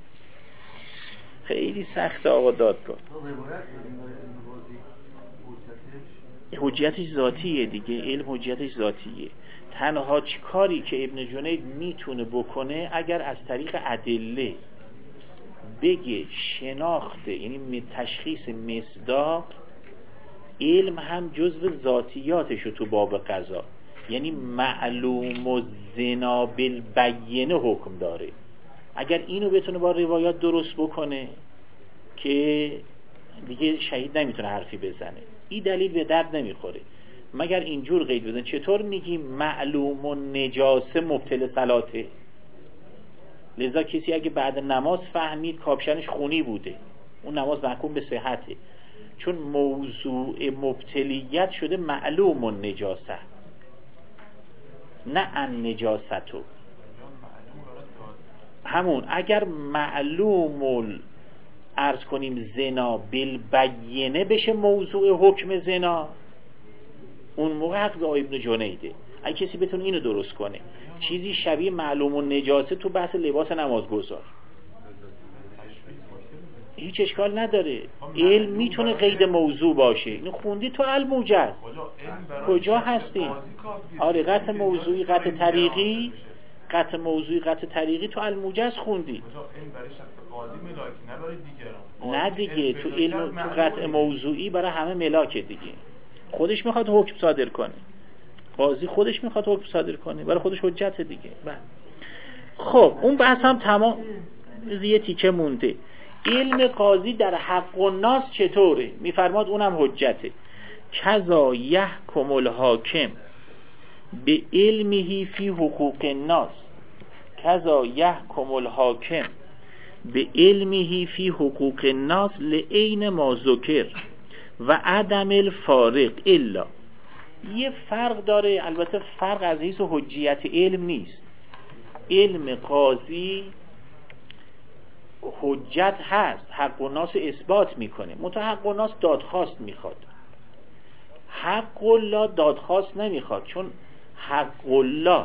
[SPEAKER 2] خیلی سخته آقا دادگاه. حجیتش ذاتیه دیگه، علم حجیتش ذاتیه. تنها کاری که ابن جنید میتونه بکنه اگر از طریق ادله بگه شناخته، یعنی تشخیص مصداق، علم هم جزو ذاتیاتشو تو باب قضا، یعنی معلوم و زنا بالبینه حکم داره. اگر اینو بتونه با روایات درست بکنه که دیگه شهید نمیتونه حرفی بزنه. این دلیل به درد نمیخوره مگر اینجور قید بزن. چطور میگیم معلوم و نجاسه مبطل صلاته؟ لذا کسی اگه بعد نماز فهمید کاپشنش خونی بوده، اون نماز محکوم به صحته، چون موضوع مبتلیت شده معلوم و نجاسه، نه ان نجاستو. همون اگر معلوم عرض کنیم زنا بالبینه بشه موضوع حکم زنا، اون موقع حق به ابن جنیده. اگه کسی بتونه اینو درست کنه، چیزی شبیه معلوم و نجاسه تو بحث لباس نمازگزار، هیچ اشکال نداره. علم میتونه قید موضوع باشه. اینو خوندی تو الموجز کجا هستی؟ آره قطع موضوعی قطع طریقی، قطع موضوعی قطع طریقی تو الموجز خوندی. نه دیگه تو علم تو قطع موضوعی برای همه ملاکه دیگه. خودش میخواد حکم صادر کنه، قاضی خودش میخواد حکم صادر کنه، برای خودش حجت دیگه. خب اون بحث هم تمام، یه تیکه مونده. علم قاضی در حق الناس چطوره؟ میفرماد اونم حجته. کذا یحکم الحاکم به علمه فی حقوق الناس، کذا یحکم الحاکم به علمه فی حقوق الناس لعین ما ذکر و عدم الفارق الا. یه فرق داره، البته فرق از حیث حجیت علم نیست. علم قاضی حجت هست، حق الناس اثبات میکنه، منتها حق الناس دادخواست میخواد. حق الله دادخواست نمیخواد، چون حق الله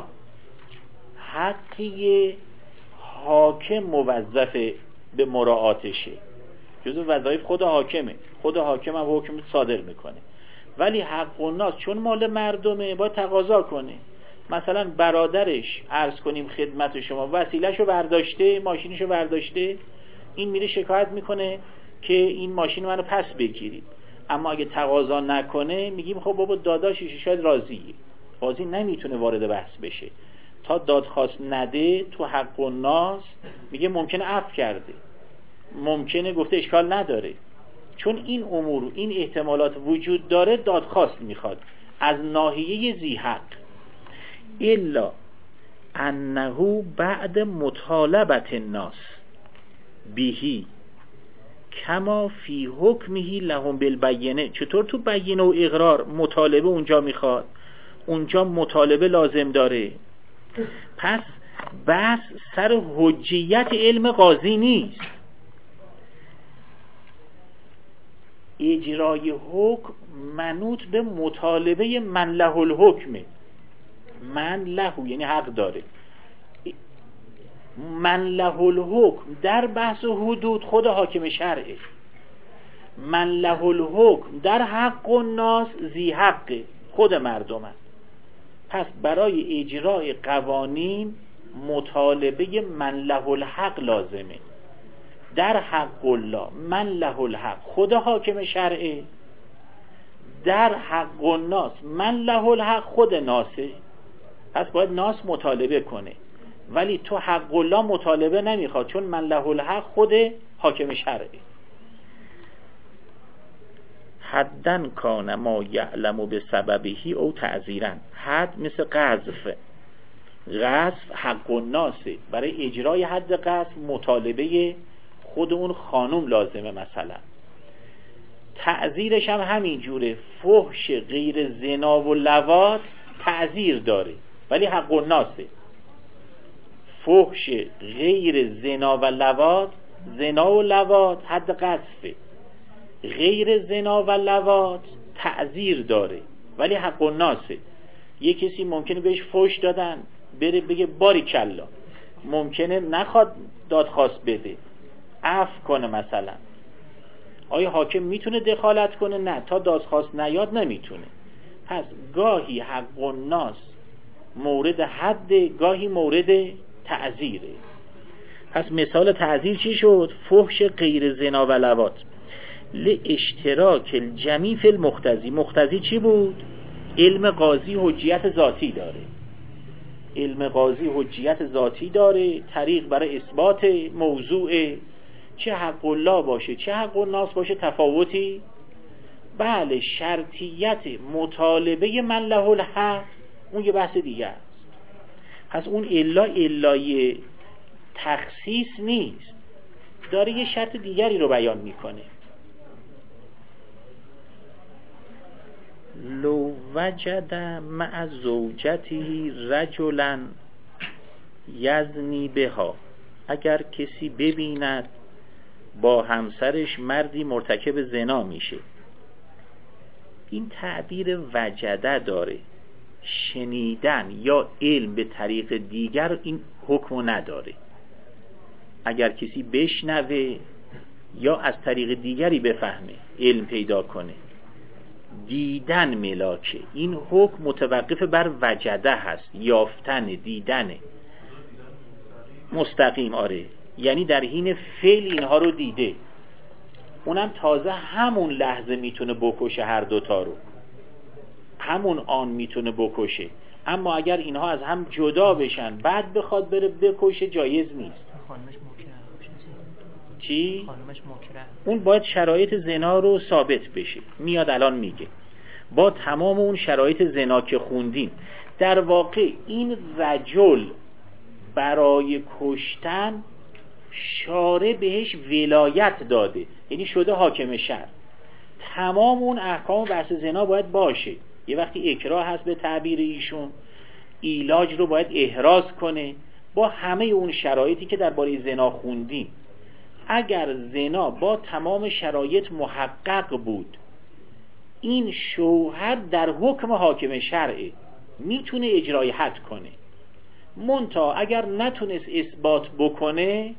[SPEAKER 2] حقی حاکم موظف به مراعاتشه، جزو وظایف خود حاکمه، خود حاکم هم حکم صادر میکنه. ولی حق الناس چون مال مردمه باید تقاضا کنه. مثلا برادرش عرض کنیم خدمت شما وسیله‌شو برداشته، ماشینشو برداشته، این میره شکایت میکنه که این ماشین منو پس بگیرید. اما اگه تقاضا نکنه میگیم خب بابا داداشش شاید راضیه. قاضی نمیتونه وارد بحث بشه تا دادخواست نده. تو حق الناس میگه ممکنه عفو کرده، ممکنه گفته اشکال نداره، چون این امور این احتمالات وجود داره دادخواست میخواد از ناحیه ذی حق. الا انه بعد مطالبت الناس بهی کما فی حکمه لهم بالبینه. چطور تو بینه و اقرار مطالبه اونجا میخواد، اونجا مطالبه لازم داره. پس بس سر حجیت علم قاضی نیست، اجرای حکم منوط به مطالبه من له الحکمه. من له یعنی حق داره، من له الحکم در بحث حدود خود حاکم شرعه، من له الحکم در حق الناس ذی حقه، خود مردم هست. پس برای اجرای قوانین مطالبه من له الحق لازمه. در حق الله من له الحق خود حاکم شرعه، در حق الناس من له الحق خود ناسه. پس باید ناس مطالبه کنه، ولی تو حق الله مطالبه نمیخواد، چون من له الحق خود حاکم شرعه. حدن کان ما یعلم به سببهی او تعذیرا. حد مثل قذف، قذف حق الناسه، برای اجرای حد قذف مطالبه خود اون خانوم لازمه. مثلا تعذیرش هم همین جوره، فحش غیر زنا و لواط تعذیر داره ولی حق الناسه. فحش غیر زنا و لواط، زنا و لواط حد قذفه، غیر زنا و لواط تعذیر داره ولی حق الناسه. یه کسی ممکنه بهش فحش دادن بره بگه باریکلا، ممکنه نخواد دادخواست بده، عفو کنه مثلا. آیا حاکم میتونه دخالت کنه؟ نه، تا دادخواست نیاد نمیتونه. پس گاهی حق الناس مورد حد، گاهی مورد تعذیره. پس مثال تعذیر چی شد؟ فحش غیر زنا و لواط لاشتراک الجمی فی المختزی. مختزی چی بود؟ علم قاضی حجیت ذاتی داره، علم قاضی حجیت ذاتی داره، طریق برای اثبات موضوع، چه حق الله باشه چه حق الناس باشه تفاوتی. بله شرطیت مطالبه من له الحق اون یه بحث دیگه است. پس اون الا الای تخصیص نیست، داره یه شرط دیگری رو بیان میکنه. لو وجد مع زوجته رجلا یزنی بها، اگر کسی ببیند با همسرش مردی مرتکب زنا میشه. این تعبیر وجده داره، شنیدن یا علم به طریق دیگر این حکم نداره. اگر کسی بشنوه یا از طریق دیگری بفهمه علم پیدا کنه، دیدن ملاکه. این حکم متوقف بر وجده هست، یافتن، دیدن مستقیم. آره یعنی در حین فعل اینها رو دیده، اونم تازه همون لحظه میتونه بکشه هر دوتا رو، همون آن میتونه بکشه. اما اگر اینها از هم جدا بشن بعد بخواد بره بکشه جایز نیست.
[SPEAKER 3] خانمش مکره
[SPEAKER 2] چی؟
[SPEAKER 3] خانمش مکره.
[SPEAKER 2] اون باید شرایط زنا رو ثابت بشه. میاد الان میگه با تمام اون شرایط زنا که خوندیم، در واقع این رجل برای کشتن شارع بهش ولایت داده، یعنی شده حاکم شرع. تمام اون احکام بحث زنا باید باشه. یه وقتی اکراه هست به تعبیر ایشون، ایلاج رو باید احراز کنه با همه اون شرایطی که درباره زنا خوندیم. اگر زنا با تمام شرایط محقق بود، این شوهر در حکم حاکم شرعه، میتونه اجرای حد کنه. منتها اگر نتونست اثبات بکنه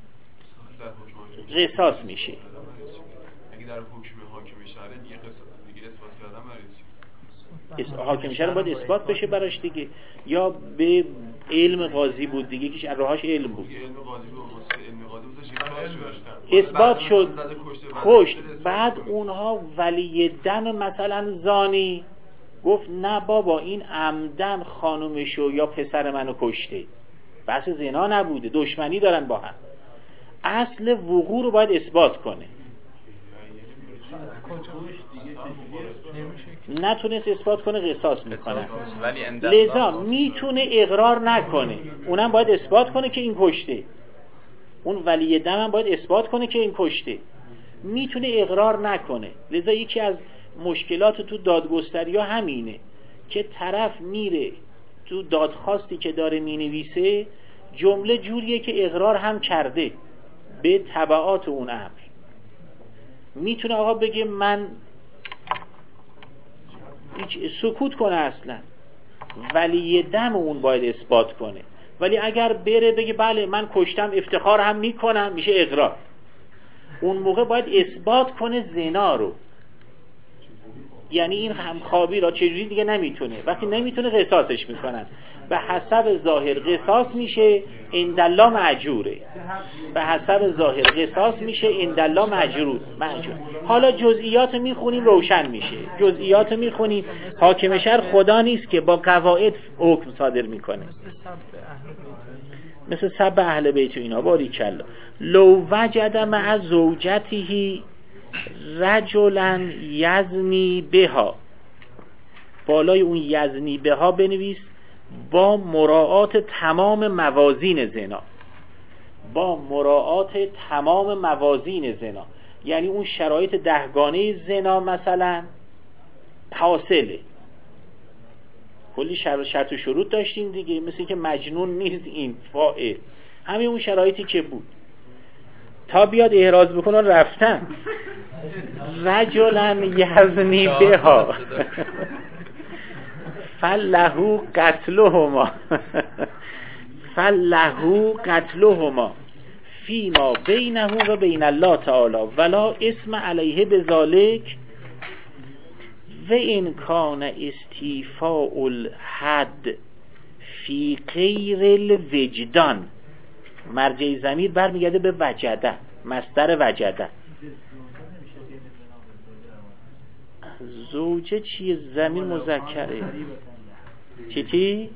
[SPEAKER 2] قصاص میشه.
[SPEAKER 9] اگه در حکم حاکم شرعه دیگه قصاص دیگه اثبات کردن برای چی؟
[SPEAKER 2] حاکم شرع باید اثبات بشه براش دیگه، یا به علم قاضی بود دیگه، یکیش راهاش علم بود.
[SPEAKER 9] علم قاضی بود، علم قاضی بود
[SPEAKER 2] اثبات شد کشت. بعد اونها ولی دم مثلا زانی گفت نه بابا این عمدن خانومشو یا پسر منو کشته، بحث زنا نبوده، دشمنی دارن با هم. اصل وقوع رو باید اثبات کنه. نتونست اثبات کنه قصاص میکنه. لذا میتونه اقرار نکنه، اونم باید اثبات کنه که این کشته. اون ولی دم هم باید اثبات کنه که این کشته. میتونه اقرار نکنه. لذا یکی از مشکلات تو دادگستری ها همینه که طرف میره تو دادخواستی که داره مینویسه جمله جوریه که اقرار هم کرده به تبعات اون امر. میتونه آقا بگه من سکوت کنه اصلا، ولی دم اون باید اثبات کنه. ولی اگر بره بگه بله من کشتم افتخار هم میکنم، میشه اقرار. اون موقع باید اثبات کنه زنا رو، یعنی این همخوابی را چجوری دیگه نمیتونه. وقتی نمیتونه قصاصش میکنن، به حسب ظاهر قصاص میشه، اندالله معجوره. به حسب ظاهر قصاص میشه، اندالله معجور معجور. حالا جزئیات میخونیم روشن میشه. جزئیات میخونیم. حاکم شرع خدا نیست که با قواعد حکم صادر میکنه، مثل سب اهل بیت و اینا. باریکلا. لو وجد مع زوجته رجلا یزنی بها، بالای اون یزنی بها بنویس با مراعات تمام موازین زنا. با مراعات تمام موازین زنا، یعنی اون شرایط دهگانه زنا مثلا حاصله. کلی شرط و شروط داشتیم دیگه، مثل که مجنون نیست این فاعل، همه اون شرایطی که بود تا بیاد احراز بکنه رفتن. رجلا یزنی بها فلهو قتلهما فلهو قتلهما فیما بینه و بین الله تعالی ولا اسم علیه بذالک و این کان استیفاء الحد فی غیر الوجدان. مرجع ضمیر برمیگرده به وجده، مصدر وجده. زوجه چیه؟ زمین مذکره. چی چی؟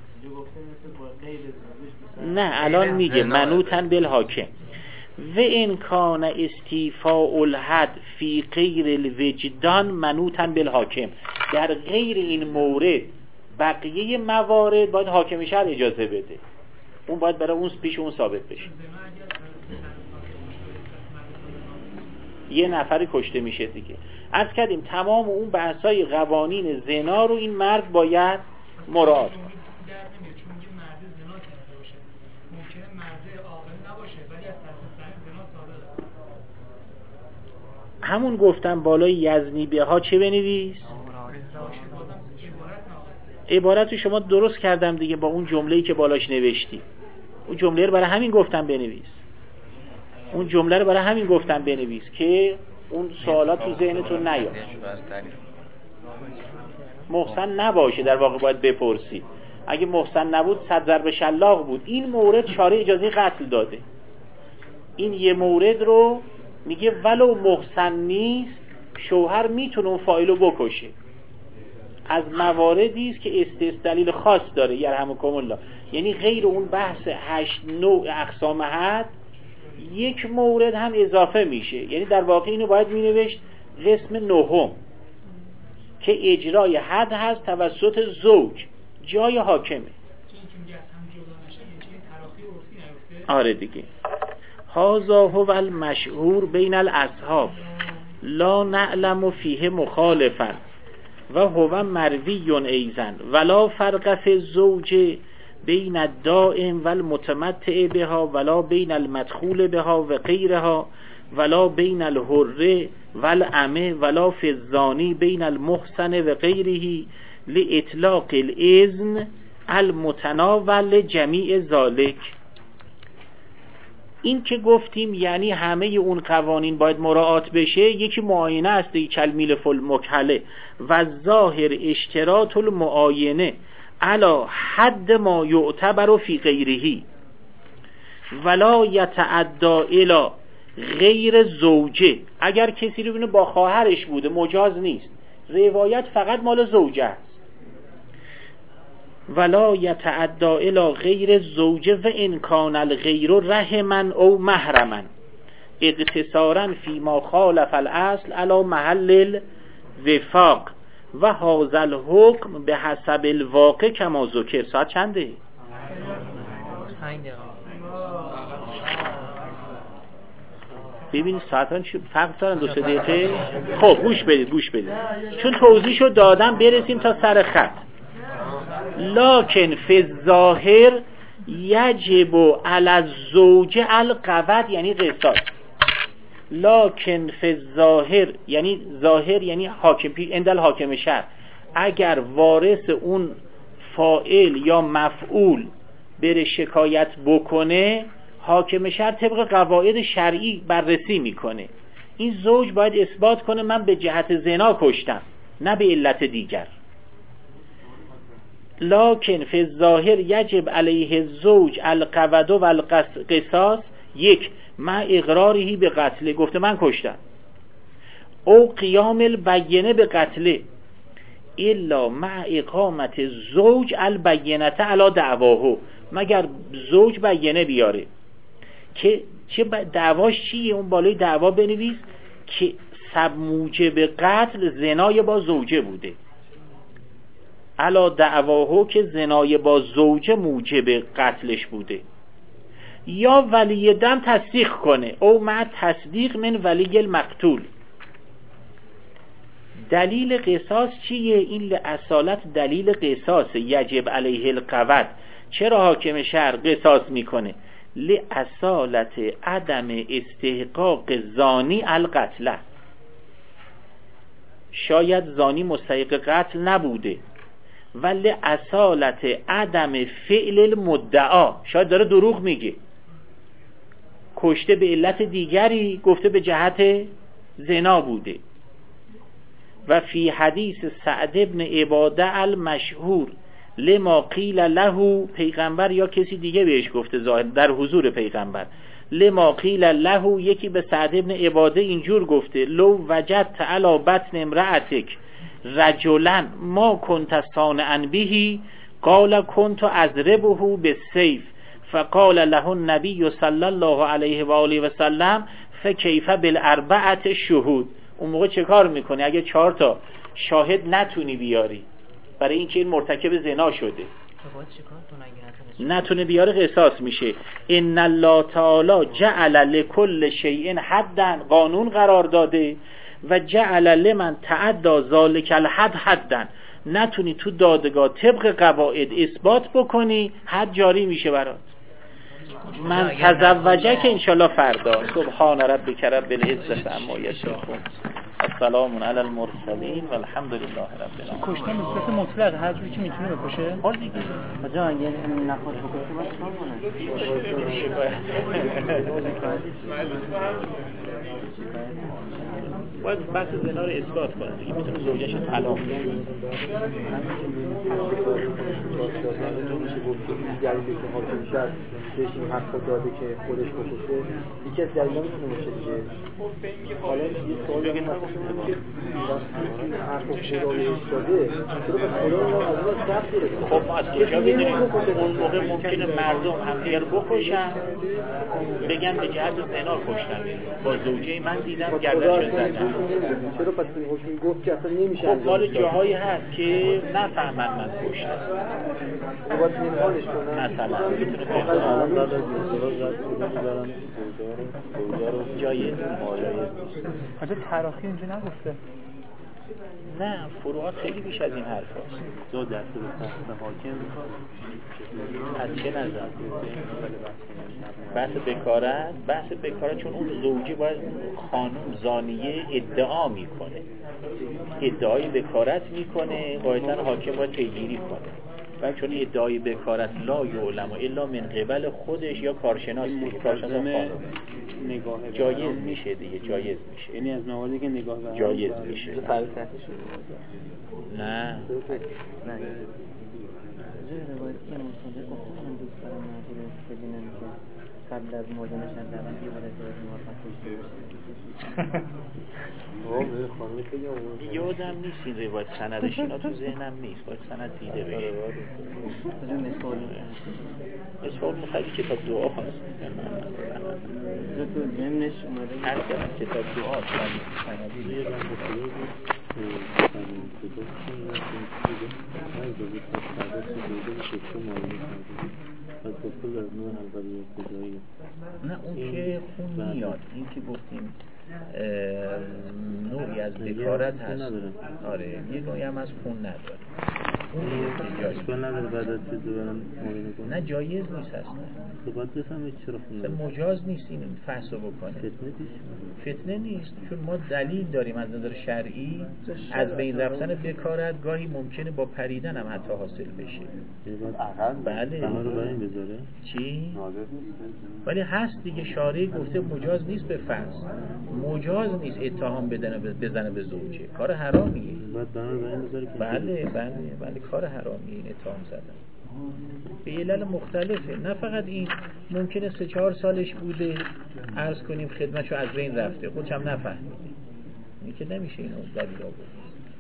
[SPEAKER 2] نه الان میگه منوطن بالحاکم و این کان استیفاء الحد فی غیر الوجدان منوطن بالحاکم. در غیر این مورد بقیه موارد باید حاکم شهر اجازه بده، اون باید برای اون پیش اون ثابت بشه. یه نفری کشته میشه دیگه. عرض کردیم تمام اون بحثای قوانین زنا رو این مرد باید مراعات کنه. همون گفتم بالای یزنی به ها چه بنویس؟ عبارت رو شما درست کردم دیگه با اون جمله‌ای که بالاش نوشتی. اون جمله رو برای همین گفتم بنویس. اون جمله رو برای همین گفتم بنویس که اون سوالات تو ذهنتون نیاد. محسن نباشه در واقع باید بپرسی. اگه محسن نبود صد ضرب شلاق بود. این مورد شارع اجازه قتل داده. این یه مورد رو میگه ولو محسن نیست شوهر میتونه اون فاعلو بکشه. از مواردی است که استثناء دلیل خاص داره یرحمکم الله. یعنی غیر اون بحث هشت نوع اقسام حد یک مورد هم اضافه میشه. یعنی در واقع اینو باید مینوشت قسم نهم که اجرای حد هست توسط زوج جای حاکمه. آره دیگه. هذا هو المشهور بین الاصحاب لا نعلم فیه مخالفا و هو مروی ایضا ولا فرق فی الزوج بین الدائم و المتمتع بها ولا بین المدخول بها و غیرها ولا بین الحر و الامه ولا فی الزانی بین المحسن و غیره لاطلاق الاذن المتناول جمیع ذالک. این که گفتیم یعنی همه اون قوانین باید مراعات بشه. یکی معاینه است دیگه کلمیل فل مکحله و ظاهر اشتراط المعاینه علا حد ما یعتبر فی غیره ولا یتعدى الی غیر زوجه. اگر کسی رو بینه با خواهرش بوده مجاز نیست، روایت فقط مال زوجه است. ولا یتعدى الی غیر زوجه و ان کان الغیر رحما او محرما اقتصارا فی ما خالف الاصل علی محل الوفاق و هذا الحکم به حسب الواقع کما ذکر. ساعت چنده؟ ببینید ساعتان چه فرق دارن دو سه دقیقه. خب گوش بدید گوش بدید چون توضیحشو دادم برسیم تا سر خط. لکن فی الظاهر یجب علی الزوج القود یعنی قصاص. لکن فی الظاهر یعنی ظاهر یعنی حاکم اندل حاکم شرع. اگر وارث اون فاعل یا مفعول بره شکایت بکنه حاکم شرع طبق قواعد شرعی بررسی میکنه. این زوج باید اثبات کنه من به جهت زنا کشتم نه به علت دیگر. لکن فی الظاهر یجب علیه الزوج القود و القصاص یک مع اقرارهی به قتله گفته من کشتم او قیام البینه به قتله الا مع اقامت زوج البینته علی دعواه مگر زوج بینه بیاره که چه دعواش چیه. اون بالای دعوا بنویس که سب موجب قتل زنای با زوجه بوده علا دعواهو که زنای با زوجه موجب قتلش بوده یا ولی دم تصدیق کنه او مع تصدیق من ولی المقتول. دلیل قصاص چیه؟ این لأصالت دلیل قصاص یجب علیه القود. چرا حاکم شرع قصاص میکنه؟ لأصالت عدم استحقاق زانی القتله. شاید زانی مستحق قتل نبوده ولی اصالت عدم فعل المدعا شاید داره دروغ میگه کشته به علت دیگری گفته به جهت زنا بوده. و فی حدیث سعد ابن عباده المشهور لما قیل له پیغمبر یا کسی دیگه بهش گفته ظاهر در حضور پیغمبر لما قیل له یکی به سعد ابن عباده اینجور گفته لو وجدت علی بطن امرأتک رجلا ما کنت صانعا بهی قال کنت اضربه بالسیف فقال له النبی صلی الله علیه و آله و سلم فکیف بالاربعه شهود. اون موقع چه کار میکنی اگه چهار تا شاهد نتونی بیاری برای اینکه این مرتکب زنا شده نتونه بیاره قصاص میشه. ان الله تعالی جعل لكل شیء حدا، قانون قرار داده، و جعل لمن تعدى ذلك الحد حدا، نتونی تو دادگاه طبق قواعد اثبات بکنی حد جاری میشه برات. من تزوجه که انشالله فردا. سبحان ربک رب العزة عما یصفون، السلام علی المرسلین و الحمد لله رب العالمین.
[SPEAKER 6] کشتن به صورت مطلق هر جوری که میتونه بکشه.
[SPEAKER 2] حال دیگه
[SPEAKER 3] آجا اگر این نخواست بکشه باید چکار کنه؟
[SPEAKER 2] باید بحث زنا رو اثبات کنه دیگه، میتونه زوجهش طلاق بده.
[SPEAKER 10] دلیلی که حاکم شد بهش این حق داده که خودش بکشه یکی از دلیلا میتونه باشه دیگه. حالا یه سوال این حق خدایش داده چرا به خدا رو از اون سخت گرفته؟
[SPEAKER 2] خب ما از کجا بدونیم؟ اون موقع ممکنه مردم همدیگر بکشن بگن به جهت زنا کشتن. با زوجه من دیدم گردنشو زدن.
[SPEAKER 10] چرا پس این حکم گفت که اصلا نمیشه؟
[SPEAKER 2] خب مال جاهایی هست که نفهمن من کشتم
[SPEAKER 10] باید نمالش کنن
[SPEAKER 2] مثلا میتونه بفرمایید جایز
[SPEAKER 6] آجا تراخی اینجا نگفته.
[SPEAKER 2] نه فروعات خیلی بیش از این حرف هست.
[SPEAKER 10] دو درصد به حاکم
[SPEAKER 2] از چه نظر؟ بحث بکارت بحث بکارت چون اون زوجه باید خانم زانیه ادعا میکنه، ادعای بکارت میکنه، قاعدتا حاکم باید پیگیری کنه. و چون ادعای بکارت لا یعلم الا من قبل خودش یا کارشناس دیگه، کارشناس خانم
[SPEAKER 10] نگاه
[SPEAKER 2] جایز میشه دیگه، جایز میشه،
[SPEAKER 10] یعنی از نواردی که نگاه به
[SPEAKER 2] جایز میشه.
[SPEAKER 3] نه
[SPEAKER 2] نه
[SPEAKER 3] روایتی که مصادق گفته من دوست دارم مردی رو ببینم که قبل از مردنش از اول یه بار ازدواج موفق بشه.
[SPEAKER 2] یادم نیست این روایت سندش، اینا تو ذهنم نیست، باید سند دیده بشه.
[SPEAKER 3] کجا مثال
[SPEAKER 2] مثال مخیلی کتاب دعا هست
[SPEAKER 3] کجا تو ذهنش اومده
[SPEAKER 2] هر کتاب دعا هست سندی یادم بخیلی نه اون که خون میاد، این که گفتیم نوعی از بکارت هست. آره یه نوعی هم از خون نداره. اون که جایز نداره بعد از چیز برن نه جایز نیست اصلا.
[SPEAKER 10] تو باید بفهمید چرا خون
[SPEAKER 2] مجاز نیست این فحصو بکنه.
[SPEAKER 10] فتنه نیست
[SPEAKER 2] فتنه نیست چون ما دلیل داریم از نظر شرعی از بین رفتن بکارت گاهی ممکنه با پریدن هم حتی حاصل بشه. بله
[SPEAKER 10] رو بریم بذاره
[SPEAKER 2] چی؟ ولی هست دیگه، شارع گفته مجاز نیست به فحص، مجاز نیست اتهام بدنه بزنه به زوجه، کار حرامیه.
[SPEAKER 10] باید بنا رو بریم بذاره که
[SPEAKER 2] بله بله بله کار حرامیه این اتهام زدن به علل مختلفه. نه فقط این، ممکنه سه چهار سالش بوده عرض کنیم خدمتشو از بین رفته خودش هم نفهمیده، این که نمیشه اینو دلیل آورد.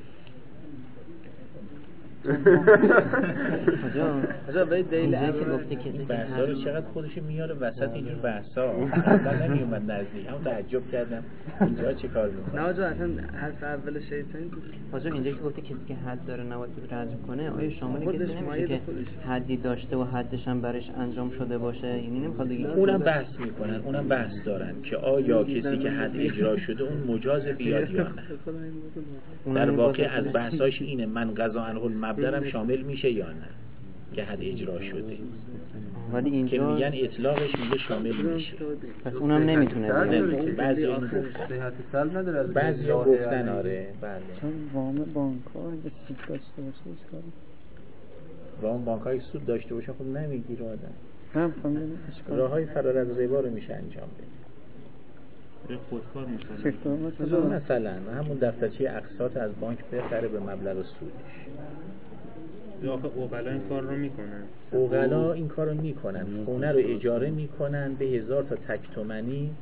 [SPEAKER 3] آجا باید دلیل این که گفته کسی که
[SPEAKER 2] بحثا رو چقدر خودش میاره وسط اینجور بحثا اصلا نمیومد نزدیک، هم تعجب کردم اینجا چه کار میکنه.
[SPEAKER 6] نه آجا اصلا حرف اول شیطان
[SPEAKER 3] آجا اینجا که گفته کسی که حد داره نباید رجم کنه، آیا شامل کسی نمیشه که حدی داشته و حدش هم برش انجام شده باشه؟ یعنی نمیخواد بگه
[SPEAKER 2] اونم بحث میکنن، اونم بحث دارن که آیا کسی که حد اجرا شده اون مجاز بیاد یا نه. در واقع از بحثاش اینه من قضا عنه مبدرم شامل میشه یا نه که حد اجرا شده،
[SPEAKER 3] ولی اینجا
[SPEAKER 2] که میگن اطلاقش میگه شامل میشه.
[SPEAKER 3] پس اونم نمیتونه.
[SPEAKER 2] بعضی اینو
[SPEAKER 10] صحت سلب نداره از
[SPEAKER 2] بعضی گفتن آره بله.
[SPEAKER 6] چون وام بانک‌ها اگه سود داشته باشه اشکال
[SPEAKER 2] وام بانک‌های سود داشته باشه خب نمیگیره آدم.
[SPEAKER 6] هم فهمیدم اشکال
[SPEAKER 2] راههای فرار از ربا رو میشه انجام بده.
[SPEAKER 10] خودکار
[SPEAKER 6] مثلا
[SPEAKER 2] مثلا همون دفترچه اقساط از بانک بخره به مبلغ سودش.
[SPEAKER 10] آخه اوغلا این کار رو میکنن،
[SPEAKER 2] اوغلا این کار رو میکنن، خونه رو اجاره میکنن به هزار تا تک تومنی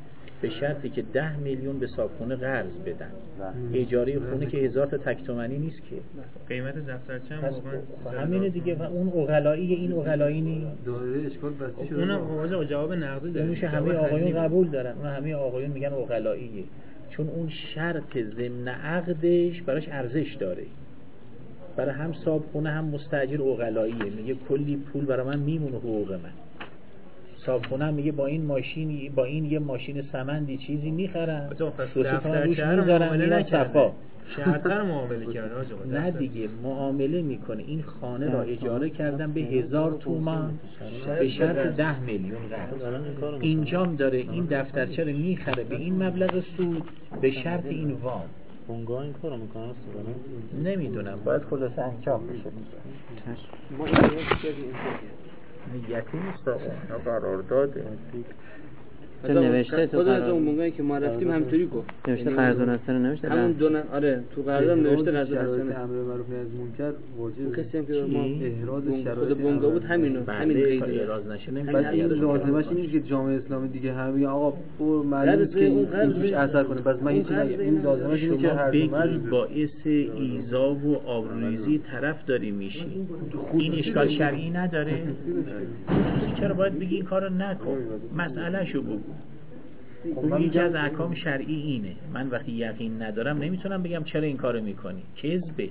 [SPEAKER 2] به شرطی که ده میلیون به صاحبخونه قرض بدن. اجاره خونه که هزار تا تک تومانی نیست که.
[SPEAKER 11] قیمت دفترچه هم واقعا
[SPEAKER 2] همینه دیگه. و اون اغلایی این اغلایی نی
[SPEAKER 12] دایره اشکال بسته شده.
[SPEAKER 11] اونم واجب جواب نقدی داره.
[SPEAKER 2] اونش همه آقایون قبول دارن. اون همه آقایون میگن اغلاییه. چون اون شرط ضمن عقدش براش ارزش داره. برای هم صاحبخونه هم مستاجر اغلاییه. میگه کلی پول برای من میمونه حقوق من. صاحبخونه میگه با این ماشین با این یه ماشین سمندی چیزی میخرن.
[SPEAKER 11] دفترچه رو معامله نکرده. شرط‌تر معامله کرده آقا.
[SPEAKER 2] نه دیگه معامله میکنه. این خانه را اجاره کردن به هزار تومان به شرط ده میلیون قرض. اینجام داره این دفترچه رو میخره به این مبلغ سود به شرط این وام.
[SPEAKER 10] بونگا این کارو میکنن اصلا
[SPEAKER 2] نمیدونم. باید خلاص انجام بشه.
[SPEAKER 10] ما این
[SPEAKER 2] نیتی نیست آقا قرارداده.
[SPEAKER 3] تو نوشته تو
[SPEAKER 13] قرارداد اون موقعی که ما رفتیم همینطوری گفت.
[SPEAKER 3] نوشته قرارداد هستن نوشته.
[SPEAKER 13] همون دو نه آره تو قرارداد نوشته قرارداد هستن.
[SPEAKER 12] امر معروف نهی از منکر واجب.
[SPEAKER 13] کسی هم که ما
[SPEAKER 12] احراز شرایط
[SPEAKER 13] خود بونگا بود همینو همین قید
[SPEAKER 2] احراز نشه نمیشه.
[SPEAKER 12] بعد این لازمش اینه که جامعه اسلامی دیگه هم میگن آقا پر معلومه که این توش اثر کنه. بس من هیچی نگم. این لازمش اینه که هر
[SPEAKER 2] بگی باعث ایذا و آبروریزی طرف داری میشی. این اشکال شرعی نداره. چرا باید بگی این کارو نکن؟ مسئله شو بگو. خب یکی از احکام شرعی اینه. من وقتی یقین ندارم نمیتونم بگم چرا این کارو میکنی. کذبه.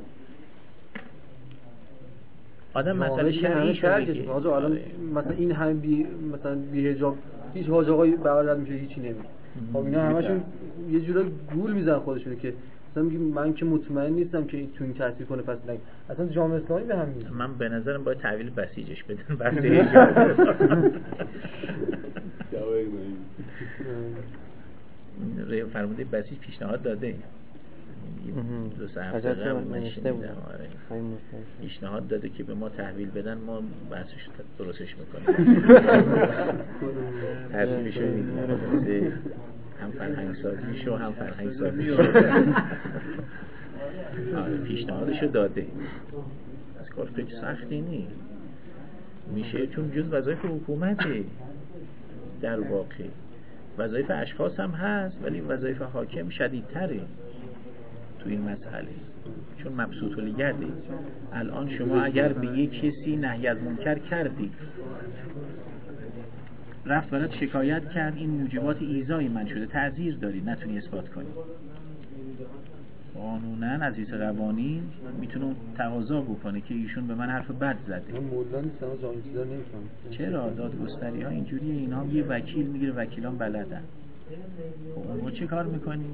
[SPEAKER 2] آدم مسئله شرعی شده.
[SPEAKER 12] آقا الان مثلا این هم بی مثلا بی حجاب هیچ حاج آقای بغل میشه هیچی نمیگه. خب اینا همشون یه جوری گول میزنن خودشون که مثلا میگم من که مطمئن نیستم که این تو این تاثیر کنه. پس نگه اصلا جامعه اسلامی به هم میاد.
[SPEAKER 2] من به نظرم باید تحویل بسیجش بدن. بس حجاب ری فرموده بسیج پیشنهاد داده. دو سه هفته قبل نشیدم. پیشنهاد داده که به ما تحویل بدن ما بحثش درستش میکنیم. تحویلشو میدیم. هم فرهنگ سازیشو هم فرهنگ سازیشو پیشنهادشو داده. از کار خیلی سختی نی میشه چون جز وظایف حکومته. در واقع وظایف اشخاص هم هست ولی وظایف حاکم شدیدتره تو این مسئله چون مبسوط الیده. الان شما اگر به یک کسی نهی از منکر کردی رفت برات شکایت کرد این موجبات ایذای من شده تعزیر داری نتونی اثبات کنی. قانونا عزیز قوانین میتونه تقاضا بکنه که ایشون به من حرف بد زده.
[SPEAKER 12] من مولا نیستم از آن چیزا نمیفهمم.
[SPEAKER 2] چرا دادگستری ها اینجوریه. اینا هم یه وکیل میگیره وکیلان بلدن. اون چه کار میکنی؟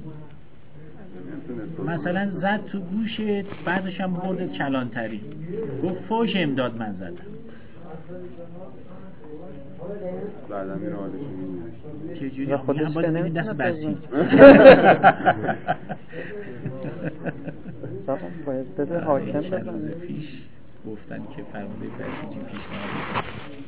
[SPEAKER 2] مثلا زد تو گوشت بعدش هم برد کلانتری گفت فوش امداد من زدم.
[SPEAKER 9] بعدا میره حالش
[SPEAKER 2] چه جوری خودش باید ببین دست بسیج.
[SPEAKER 6] باید بده حاکم بزنه.
[SPEAKER 2] پیش گفتن که فرموده بسیجی پیشنهاد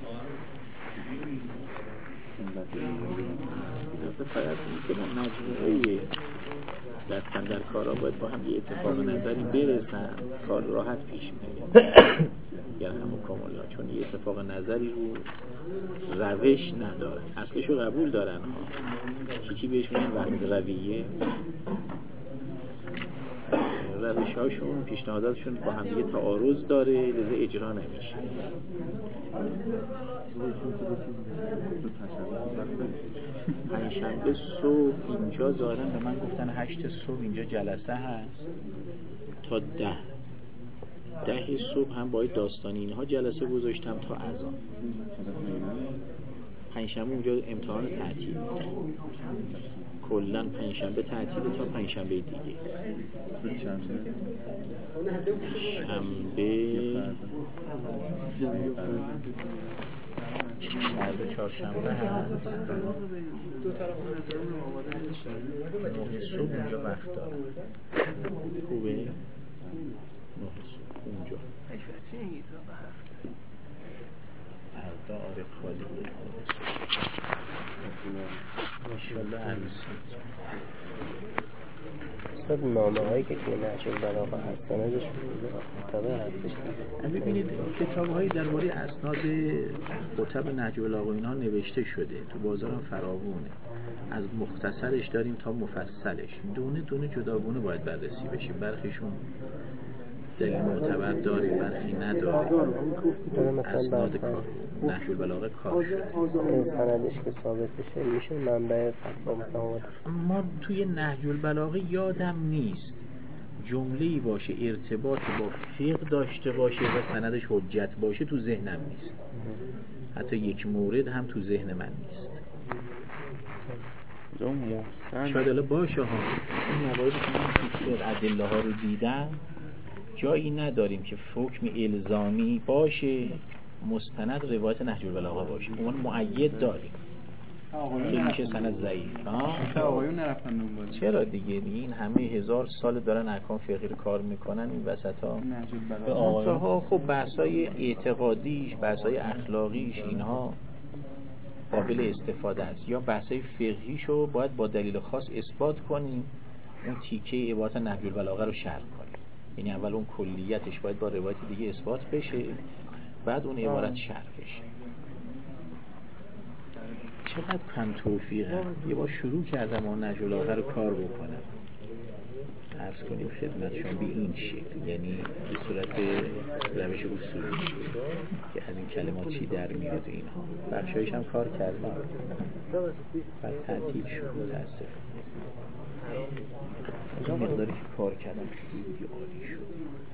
[SPEAKER 2] فقط که من مجموعه دستن در کارا باید با هم یه اتفاق نظری برسن کار راحت پیش میره. یعنی همون کاملا چون یه اتفاق نظری رو روش نداره. اصلشو قبول دارن ها. چی بهش میگن وحدت رویه. روش هاشون پیشنهاداتشون با هم دیگه تعارض داره لذا اجرا نمیشه. پنجشنبه صبح اینجا دارن به من گفتن هشت صبح اینجا جلسه هست تا ده ده صبح هم باید داستانی اینها جلسه گذاشتم تا اذان. پنجشنبه اونجا امتحان تعطیل کلا پنجشنبه تعطیل تا پنجشنبه دیگه. شنبه شنبه چهارشنبه هست نه صبح اونجا وقت دارم. خوبه؟ نه صبح اونجا فردا آره خالیه. ماشاءالله عروسی
[SPEAKER 1] استاد نامه هایی که توی نهج البلاغه هست سندش معتبر هستش.
[SPEAKER 2] ببینید کتاب هایی درباره اسناد خطب نهج البلاغه اینها نوشته شده، تو بازار هم فراوونه، از مختصرش داریم تا مفصلش، دونه دونه جداگونه باید بررسی بشه. برخیشون دلیل معتبر داره، برخی نداره. اسناد کار نهج البلاغه کار شده،
[SPEAKER 1] سندش که ثابت بشه میشه منبع فتوا مثلا.
[SPEAKER 2] ما توی نهج البلاغه یادم نیست جمله‌ای باشه ارتباط با فقه داشته باشه و سندش حجت باشه، تو ذهنم نیست. حتی یک مورد هم تو ذهن من نیست. شاید الان باشه ها، این مواردی که من تو ادله ها رو دیدم جایی نداریم که حکم الزامی باشه مستند روایت نهج البلاغه باشه. اون مؤید داریم که میشه سند ضعیف.
[SPEAKER 7] آقایون نرفتن دنبال.
[SPEAKER 2] چرا دیگه این همه هزار سال دارن احکام فقهی رو کار میکنن، این وسطا به آقایون خب بحثای اعتقادیش، بحثای اخلاقیش اینها قابل استفاده است. یا بحثای فقهیشو باید با دلیل خاص اثبات کنیم، اون تیکه عبارت نهج البلاغه رو شرح کنیم. یعنی اول اون کلیتش باید با روایت دیگه اثبات بشه، بعد اون عبارت شرح بشه. چقدر کم توفیقه. یه بار شروع کردم اون نهج البلاغه رو کار بکنم، عرض کنیم خدمتشون به این شکل، یعنی به صورت روش اصولی که از این کلمات چی در میاد اینها. بخشایش هم کار کردم، بعد تعطیل شد متاسفم. این مقداری که کار کردم خیلی عالی شد.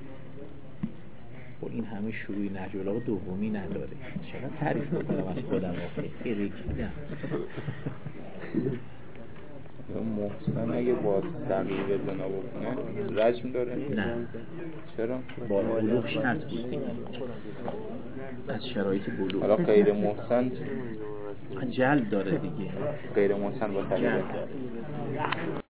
[SPEAKER 2] و این همه شروعی نهج البلاغه دومی نداره. چقدر تعریف بکنم از خودم خیلی رکیدم.
[SPEAKER 7] محسن اگه با دقیقه بنا بکنه رجم داره؟
[SPEAKER 2] نه.
[SPEAKER 7] چرا؟
[SPEAKER 2] با بلوغ شرط بود دیگه، از شرایط بلوغ.
[SPEAKER 7] حالا غیر محسن
[SPEAKER 2] جلد داره دیگه.
[SPEAKER 7] غیر محسن با دقیقه